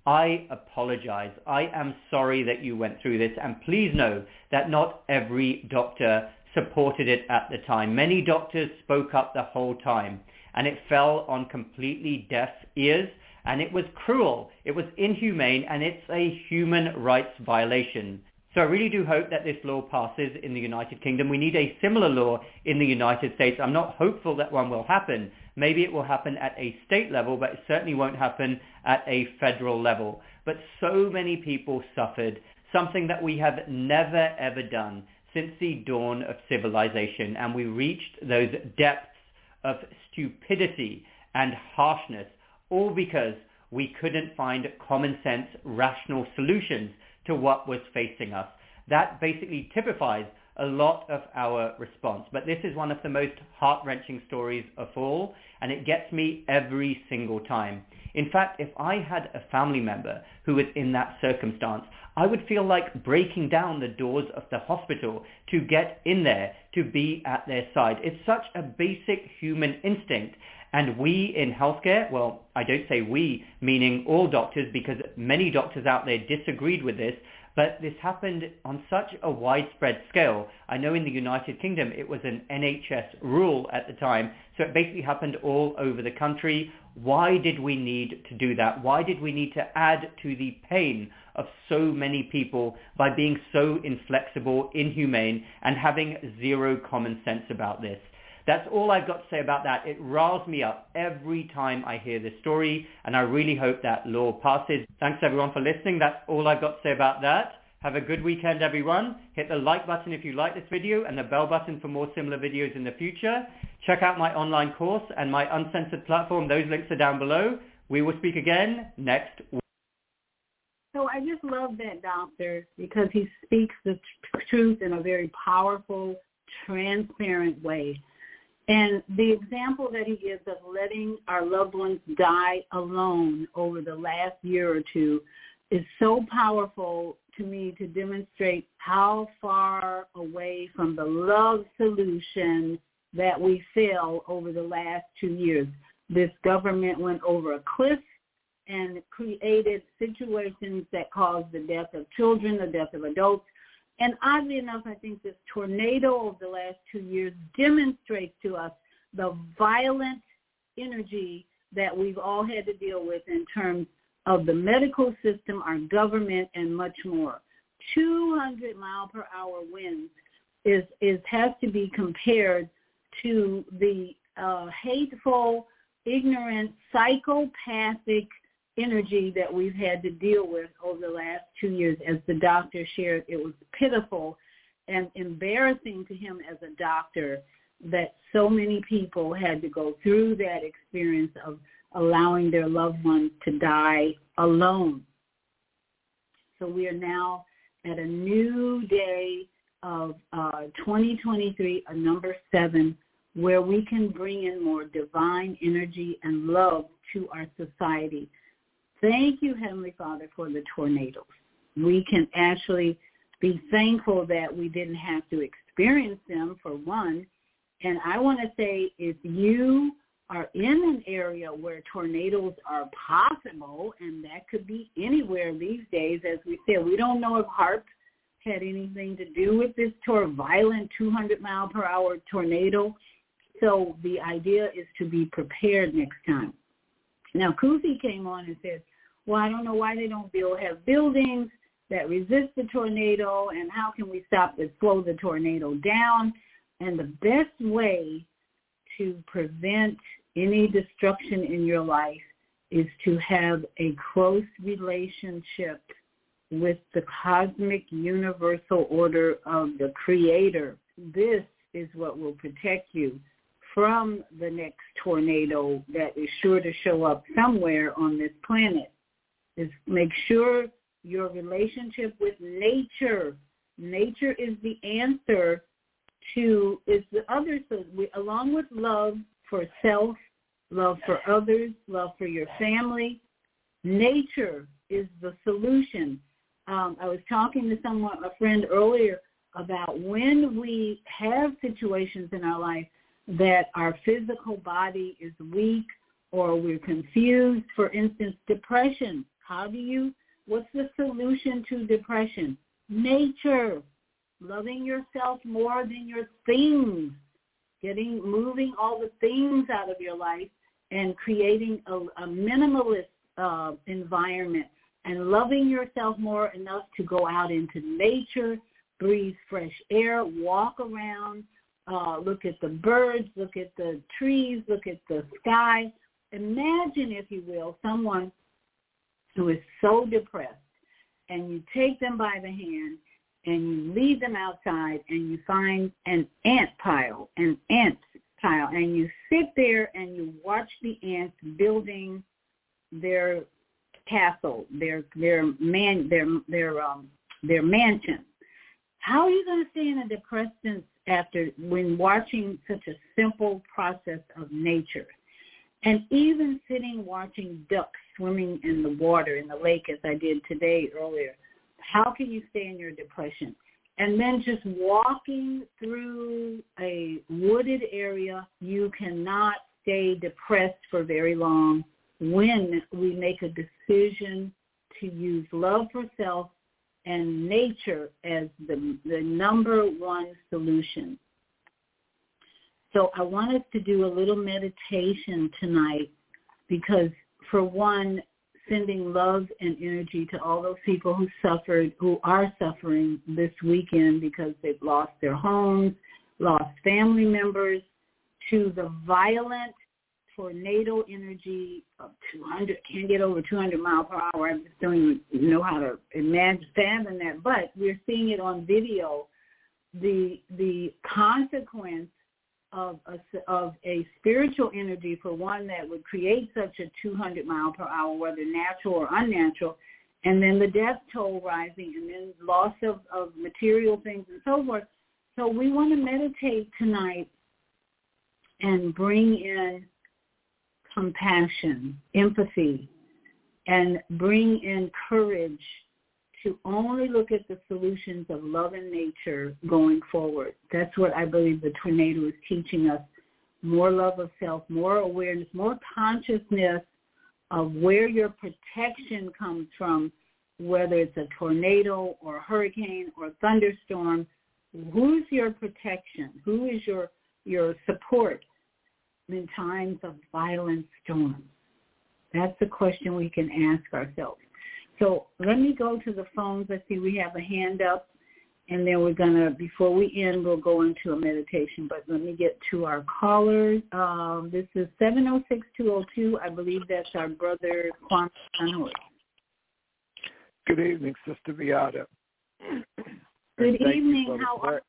I apologize. I am sorry that you went through this, and please know that not every doctor supported it at the time. Many doctors spoke up the whole time, and it fell on completely deaf ears, and it was cruel, it was inhumane, and it's a human rights violation. So I really do hope that this law passes in the United Kingdom. We need a similar law in the United States. I'm not hopeful that one will happen. Maybe it will happen at a state level, but it certainly won't happen at a federal level. But so many people suffered, something that we have never ever done since the dawn of civilization, and we reached those depths of stupidity and harshness, all because we couldn't find common sense, rational solutions to what was facing us. That basically typifies a lot of our response. But this is one of the most heart-wrenching stories of all, and it gets me every single time. In fact, if I had a family member who was in that circumstance, I would feel like breaking down the doors of the hospital to get in there, to be at their side. It's such a basic human instinct. And we in healthcare, well, I don't say we, meaning all doctors, because many doctors out there disagreed with this, but this happened on such a widespread scale. I know in the United Kingdom it was an N H S rule at the time, so it basically happened all over the country. Why did we need to do that? Why did we need to add to the pain of so many people by being so inflexible, inhumane, and having zero common sense about this? That's all I've got to say about that. It riles me up every time I hear this story, and I really hope that law passes. Thanks everyone for listening. That's all I've got to say about that. Have a good weekend, everyone. Hit the like button if you like this video and the bell button for more similar videos in the future. Check out my online course and my uncensored platform. Those links are down below. We will speak again next week. So I just love that doctor because he speaks the tr- truth in a very powerful, transparent way. And the example that he gives of letting our loved ones die alone over the last year or two is so powerful to me to demonstrate how far away from the love solution that we fell over the last two years. This government went over a cliff and created situations that caused the death of children, the death of adults. And oddly enough, I think this tornado of the last two years demonstrates to us the violent energy that we've all had to deal with in terms of the medical system, our government, and much more. two hundred mile per hour winds is, is has to be compared to the uh, hateful, ignorant, psychopathic energy that we've had to deal with over the last two years. As the doctor shared, it was pitiful and embarrassing to him as a doctor that so many people had to go through that experience of allowing their loved ones to die alone. So we are now at a new day of uh, twenty twenty-three, a number seven, where we can bring in more divine energy and love to our society. Thank you, Heavenly Father, for the tornadoes. We can actually be thankful that we didn't have to experience them, for one. And I want to say, if you are in an area where tornadoes are possible, and that could be anywhere these days, as we said, we don't know if HAARP had anything to do with this tor- violent two hundred mile per hour tornado. So the idea is to be prepared next time. Now, Kufi came on and said, well, I don't know why they don't build, have buildings that resist the tornado, and how can we stop it, slow the tornado down? And the best way to prevent any destruction in your life is to have a close relationship with the cosmic universal order of the Creator. This is what will protect you from the next tornado that is sure to show up somewhere on this planet. Is make sure your relationship with nature. Nature is the answer to, is the other, so we, along with love for self, love for others, love for your family, nature is the solution. Um, I was talking to someone, a friend earlier, about when we have situations in our life that our physical body is weak or we're confused. For instance, depression. How do you, what's the solution to depression? Nature. Loving yourself more than your things. getting, moving all the things out of your life and creating a, a minimalist uh, environment and loving yourself more enough to go out into nature, breathe fresh air, walk around, uh, look at the birds, look at the trees, look at the sky. Imagine, if you will, someone who is so depressed, and you take them by the hand and you lead them outside and you find an ant pile, an ant pile, and you sit there and you watch the ants building their castle, their their man, their their um their mansion. How are you going to stay in a depressed after when watching such a simple process of nature? And even sitting watching ducks swimming in the water in the lake, as I did today earlier, how can you stay in your depression? And then just walking through a wooded area, you cannot stay depressed for very long when we make a decision to use love for self and nature as the, the number one solution. So I wanted to do a little meditation tonight because, for one, sending love and energy to all those people who suffered, who are suffering this weekend because they've lost their homes, lost family members, to the violent tornado energy of two hundred, can't get over two hundred miles per hour. I just don't even know how to imagine, fathom that. But we're seeing it on video, the the consequence of a, of a spiritual energy, for one, that would create such a two hundred mile per hour, whether natural or unnatural, and then the death toll rising, and then loss of, of material things and so forth. So we want to meditate tonight and bring in compassion, empathy, and bring in courage to only look at the solutions of love and nature going forward. That's what I believe the tornado is teaching us. More love of self, more awareness, more consciousness of where your protection comes from, whether it's a tornado or a hurricane or a thunderstorm. Who's your protection? Who is your, your support in times of violent storms? That's the question we can ask ourselves. So let me go to the phones. Let's see, we have a hand up, and then we're going to, before we end, we'll go into a meditation. But let me get to our callers. Um, this is seven oh six, two oh two. I believe that's our brother, Kwame Sanhuri. Good evening, Sister Beata. Good evening. How are you?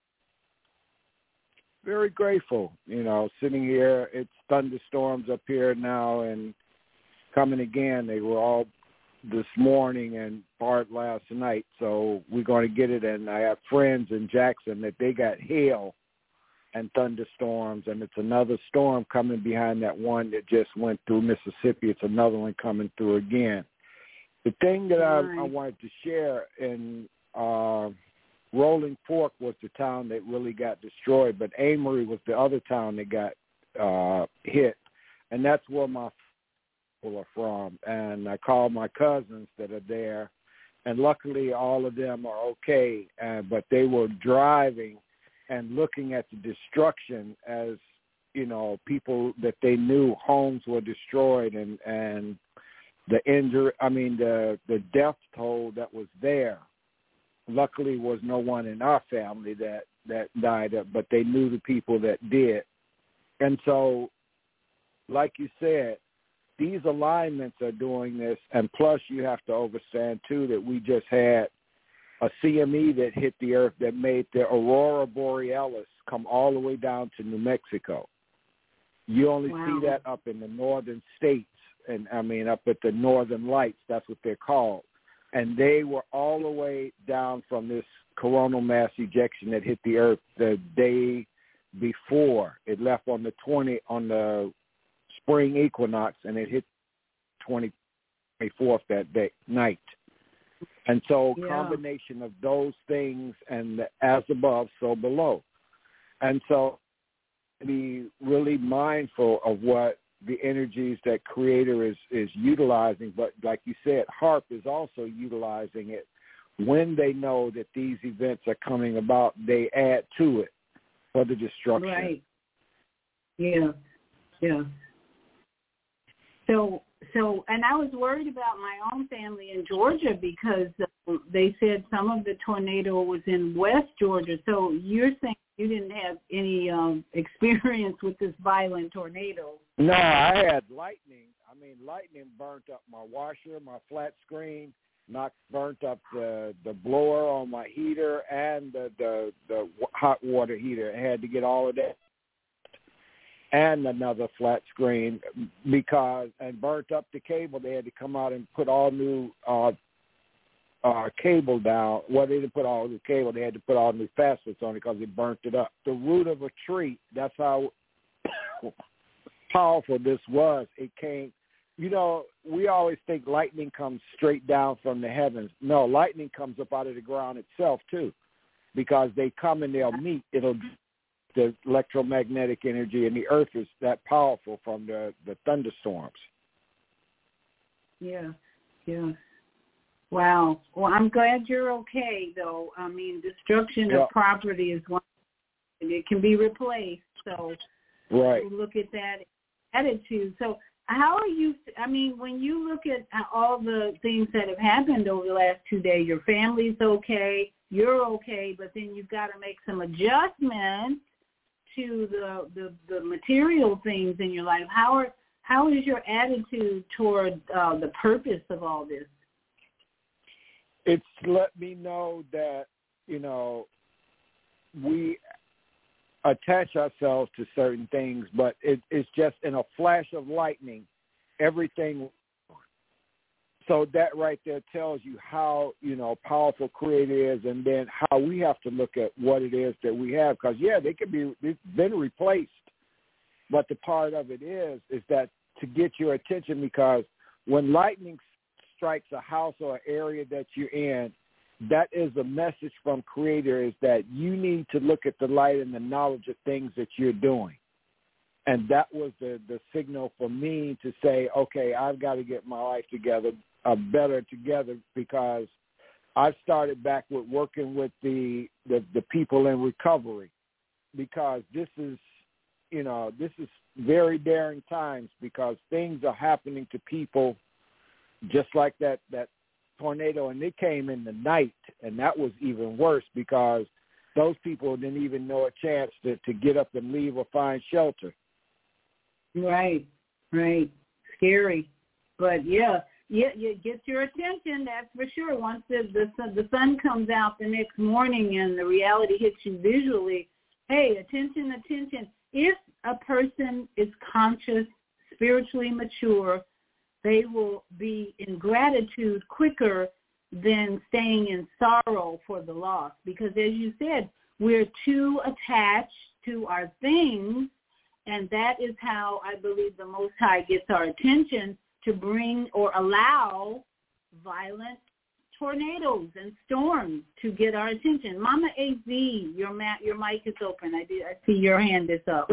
Very grateful. You know, sitting here, it's thunderstorms up here now and coming again. They were all this morning and part last night, so we're going to get it. And I have friends in Jackson that they got hail and thunderstorms, and it's another storm coming behind that one that just went through Mississippi. It's another one coming through again. The thing that I, I wanted to share, in uh, Rolling Fork was the town that really got destroyed, but Amory was the other town that got uh, hit, and that's where my people are from. And I called my cousins that are there, and luckily all of them are okay. Uh, but they were driving and looking at the destruction as, you know, people that they knew, homes were destroyed, and and the injury, I mean the the death toll that was there. Luckily, was no one in our family that that died, but they knew the people that did. And so, like you said, these alignments are doing this, and plus you have to understand, too, that we just had a C M E that hit the earth that made the Aurora Borealis come all the way down to New Mexico. You only wow. see that up in the northern states, and I mean up at the Northern Lights, that's what they're called. And they were all the way down from this coronal mass ejection that hit the earth the day before. It left on the twentieth, on the spring equinox, and it hit twenty-fourth that day, night. And so yeah. combination of those things and the as above, so below. And so be really mindful of what the energies that Creator is, is utilizing. But like you said, HAARP is also utilizing it. When they know that these events are coming about, they add to it for the destruction. Right. Yeah, yeah. So, so, and I was worried about my own family in Georgia because they said some of the tornado was in West Georgia. So you're saying you didn't have any um, experience with this violent tornado? No, I had lightning. I mean, lightning burnt up my washer, my flat screen, knocked, burnt up the the blower on my heater and the, the, the hot water heater. I had to get all of that and another flat screen because, and burnt up the cable. They had to come out and put all new uh, uh, cable down. Well, they didn't put all new cable. They had to put all new facets on it because it burnt it up. The root of a tree, that's how powerful this was. It came, you know, we always think lightning comes straight down from the heavens. No, lightning comes up out of the ground itself too, because they come and they'll meet. It'll the electromagnetic energy, and the earth is that powerful from the, the thunderstorms. Yeah, yeah. Wow. Well, I'm glad you're okay, though. I mean, destruction yeah. of property is one. It can be replaced, so right. look at that attitude. So how are you, I mean, when you look at all the things that have happened over the last two days, your family's okay, you're okay, but then you've got to make some adjustments to the, the, the material things in your life. How are how is your attitude toward uh, the purpose of all this? It's let me know that, you know, we attach ourselves to certain things, but it, it's just in a flash of lightning, everything. So that right there tells you how, you know, powerful Creator is, and then how we have to look at what it is that we have. Because, yeah, they could be they've been replaced. But the part of it is, is that to get your attention, because when lightning strikes a house or an area that you're in, that is a message from Creator, is that you need to look at the light and the knowledge of things that you're doing. And that was the, the signal for me to say, okay, I've got to get my life together, uh, better together, because I started back with working with the, the, the people in recovery, because this is, you know, this is very daring times, because things are happening to people just like that, that tornado, and it came in the night, and that was even worse because those people didn't even know a chance to, to get up and leave or find shelter. Right, right. Scary. But, yeah, yeah, it gets your attention, that's for sure. Once the, the, the sun comes out the next morning and the reality hits you visually, hey, attention, attention. If a person is conscious, spiritually mature, they will be in gratitude quicker than staying in sorrow for the loss. Because as you said, we're too attached to our things, and that is how I believe the Most High gets our attention, to bring or allow violent tornadoes and storms to get our attention. Mama A Z, your, ma- your mic is open. I, did, I see your hand is up.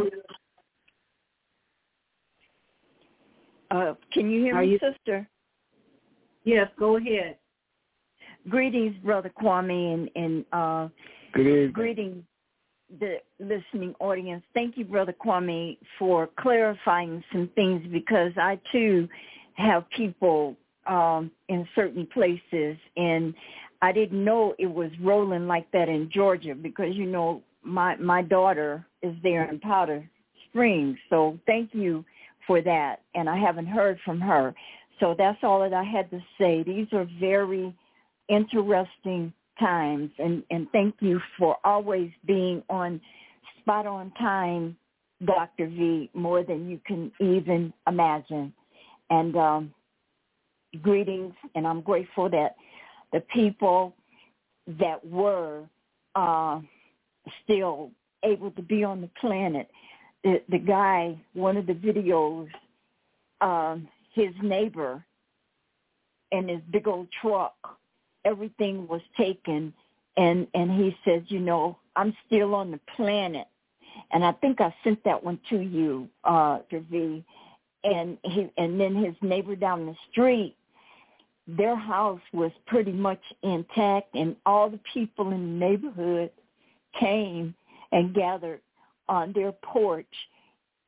Uh, can you hear Are me, you, sister? Yes, go ahead. Greetings, Brother Kwame, and, and uh, Good evening. greetings, the listening audience. Thank you, Brother Kwame, for clarifying some things, because I, too, have people um, in certain places, and I didn't know it was rolling like that in Georgia, because, you know, my, my daughter is there in Powder Springs, so thank you for that, and I haven't heard from her. So that's all that I had to say. These are very interesting times, and, and thank you for always being on spot on time, Doctor V, more than you can even imagine. And um, greetings, and I'm grateful that the people that were uh, still able to be on the planet, The, the guy, one of the videos, um, his neighbor and his big old truck, everything was taken. And, and he says, you know, I'm still on the planet. And I think I sent that one to you, uh, V. And, he, and then his neighbor down the street, their house was pretty much intact, and all the people in the neighborhood came and gathered on their porch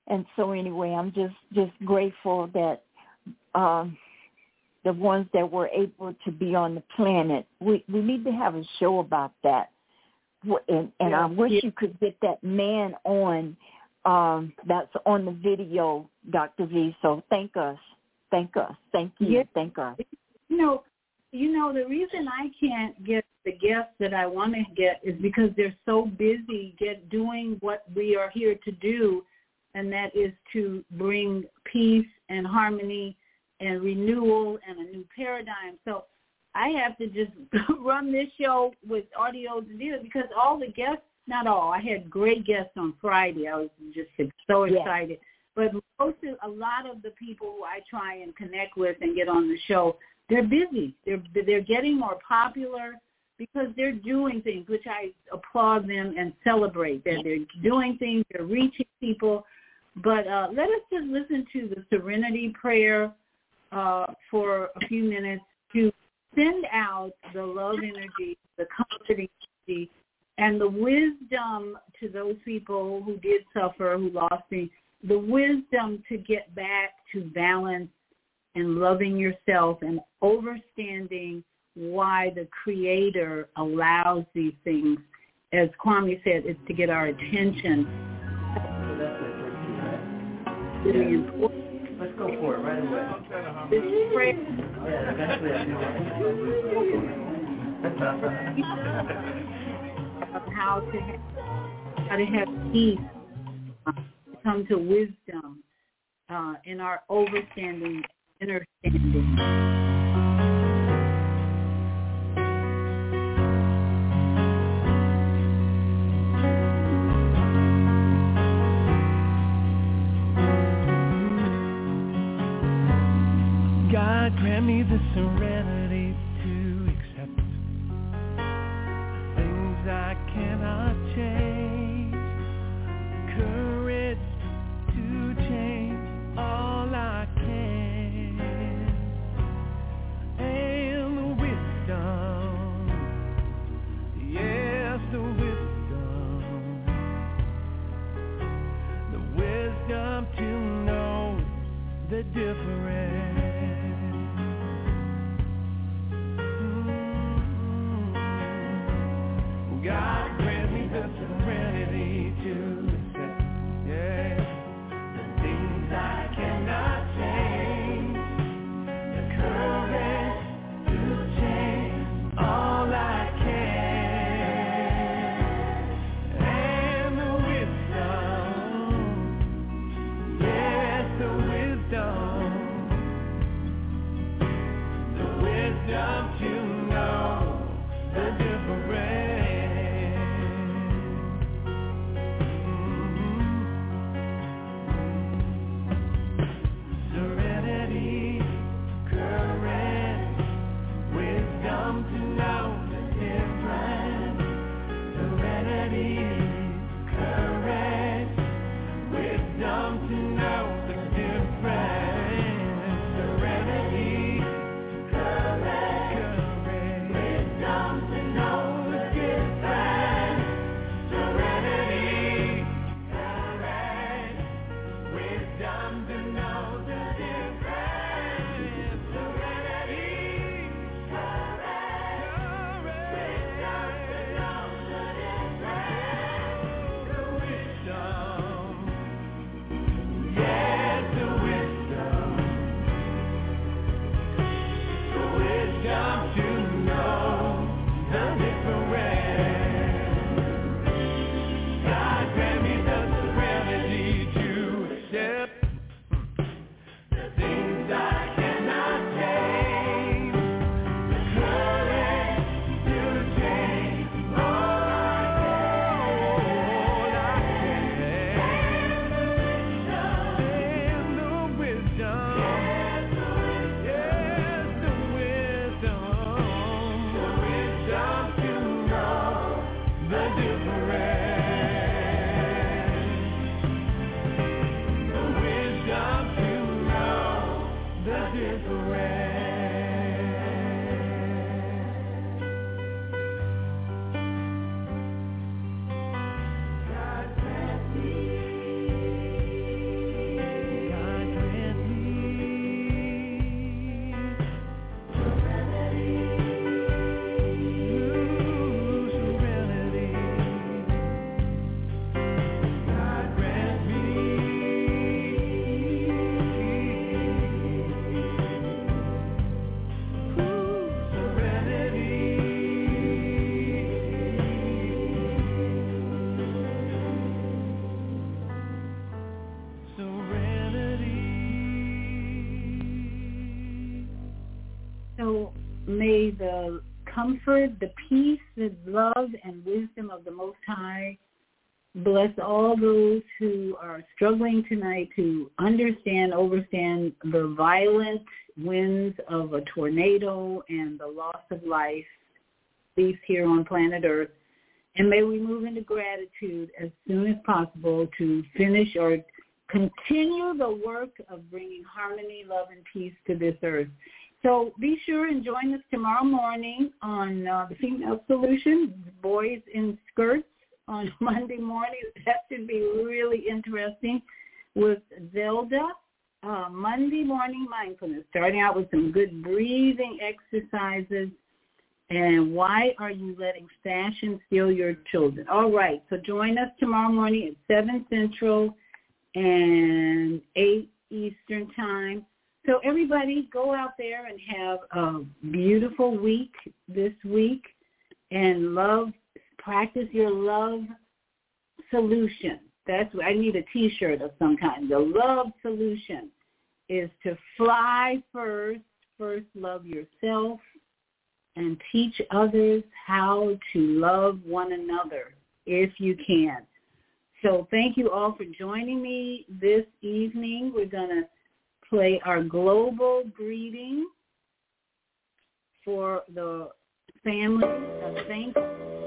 And so anyway, I'm just, just grateful that um, the ones that were able to be on the planet, we, we need to have a show about that. And, and yeah, I wish yeah. you could get that man on um, that's on the video, Doctor V. So thank us. Thank us. Thank you. Yeah. Thank us. You know, you know, the reason I can't get the guests that I want to get is because they're so busy get doing what we are here to do, and that is to bring peace and harmony and renewal and a new paradigm. So I have to just run this show with audio to do it because all the guests, not all, I had great guests on Friday. I was just so excited. Yeah. But most of, a lot of the people who I try and connect with and get on the show, they're busy. They're they're getting more popular because they're doing things, which I applaud them and celebrate. That they're doing things, they're reaching people. But uh, let us just listen to the Serenity Prayer uh, for a few minutes to send out the love energy, the comforting energy, and the wisdom to those people who did suffer, who lost things, the wisdom to get back to balance and loving yourself and understanding why the Creator allows these things. As Kwame said, it's to get our attention. Really important. Let's go for it right away. This is great. Yeah, eventually I know how to have, how to have peace, uh, come to wisdom uh, in our overstanding, understanding. God, grant me the serenity to accept the things I cannot change, courage to change all I can, and the wisdom, yes, the wisdom, the wisdom to know the difference. God grant me the serenity to accept, yeah, the things I cannot change, the courage to change all I can, and the wisdom, yes, the wisdom, the wisdom to know the difference. the comfort, the peace, the love, and wisdom of the Most High bless all those who are struggling tonight to understand, overstand the violent winds of a tornado and the loss of life, at least here on planet Earth. And may we move into gratitude as soon as possible to finish or continue the work of bringing harmony, love, and peace to this earth. So be sure and join us tomorrow morning on uh, the Female Solution, Boys in Skirts, on Monday morning. That should be really interesting with Zelda. Uh, Monday morning mindfulness, starting out with some good breathing exercises. And why are you letting fashion steal your children? All right, so join us tomorrow morning at seven Central and eight Eastern Time. So everybody go out there and have a beautiful week this week and love, practice your love solution. That's what I need, a T-shirt of some kind. The love solution is to fly first, first love yourself, and teach others how to love one another if you can. So thank you all for joining me this evening. We're going to play our global greeting for the family of saints.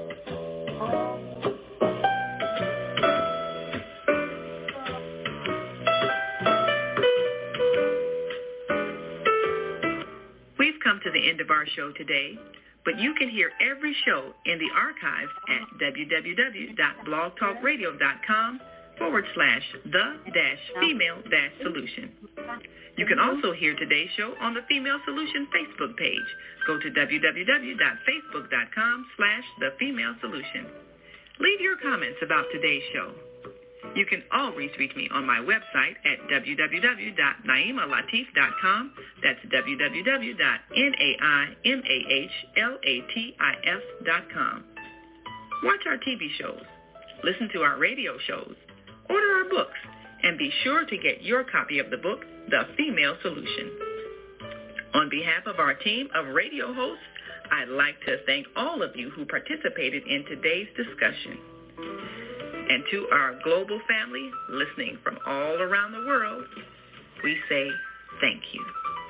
We've come to the end of our show today, but you can hear every show in the archives at www.blogtalkradio.com forward slash the dash female dash solution. You can also hear today's show on the Female Solution Facebook page. Go to www.facebook.com slash the female solution. Leave your comments about today's show. You can always reach me on my website at w w w dot naima latif dot com. That's w w w dot naima latif dot com. Watch our T V shows, listen to our radio shows, order our books, and be sure to get your copy of the book, The Female Solution. On behalf of our team of radio hosts, I'd like to thank all of you who participated in today's discussion. And to our global family listening from all around the world, we say thank you.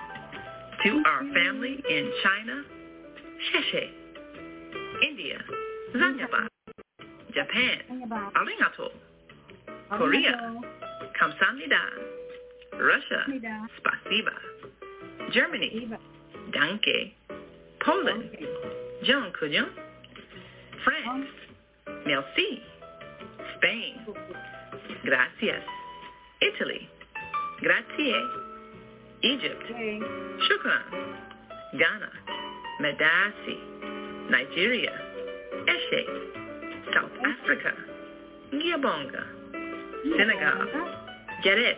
To our family in China, Sheshe, India, Zanyaba, Japan, Arigato, Korea, Kamsamnida, Russia, Spasiba, Germany, Danke, Poland, John Kujon, France, Merci, Spain, Gracias, Italy, Grazie, Egypt, Shukran, Ghana, Medasi, Nigeria, Eshe, South Africa, Gabonga, Senegal, Jaret,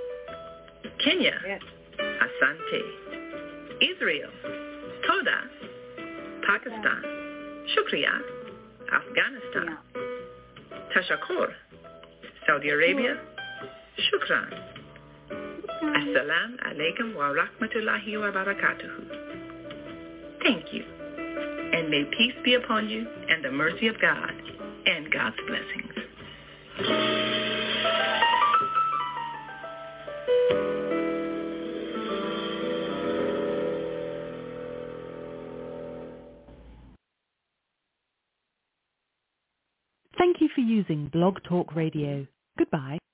Kenya, Asante, Israel, Toda, Pakistan, Shukriya, Afghanistan, Tashakur, Saudi Arabia, Shukran. Assalamu alaikum wa rahmatullahi wa barakatuhu. Thank you. And may peace be upon you and the mercy of God and God's blessings. Thank you for using Blog Talk Radio. Goodbye.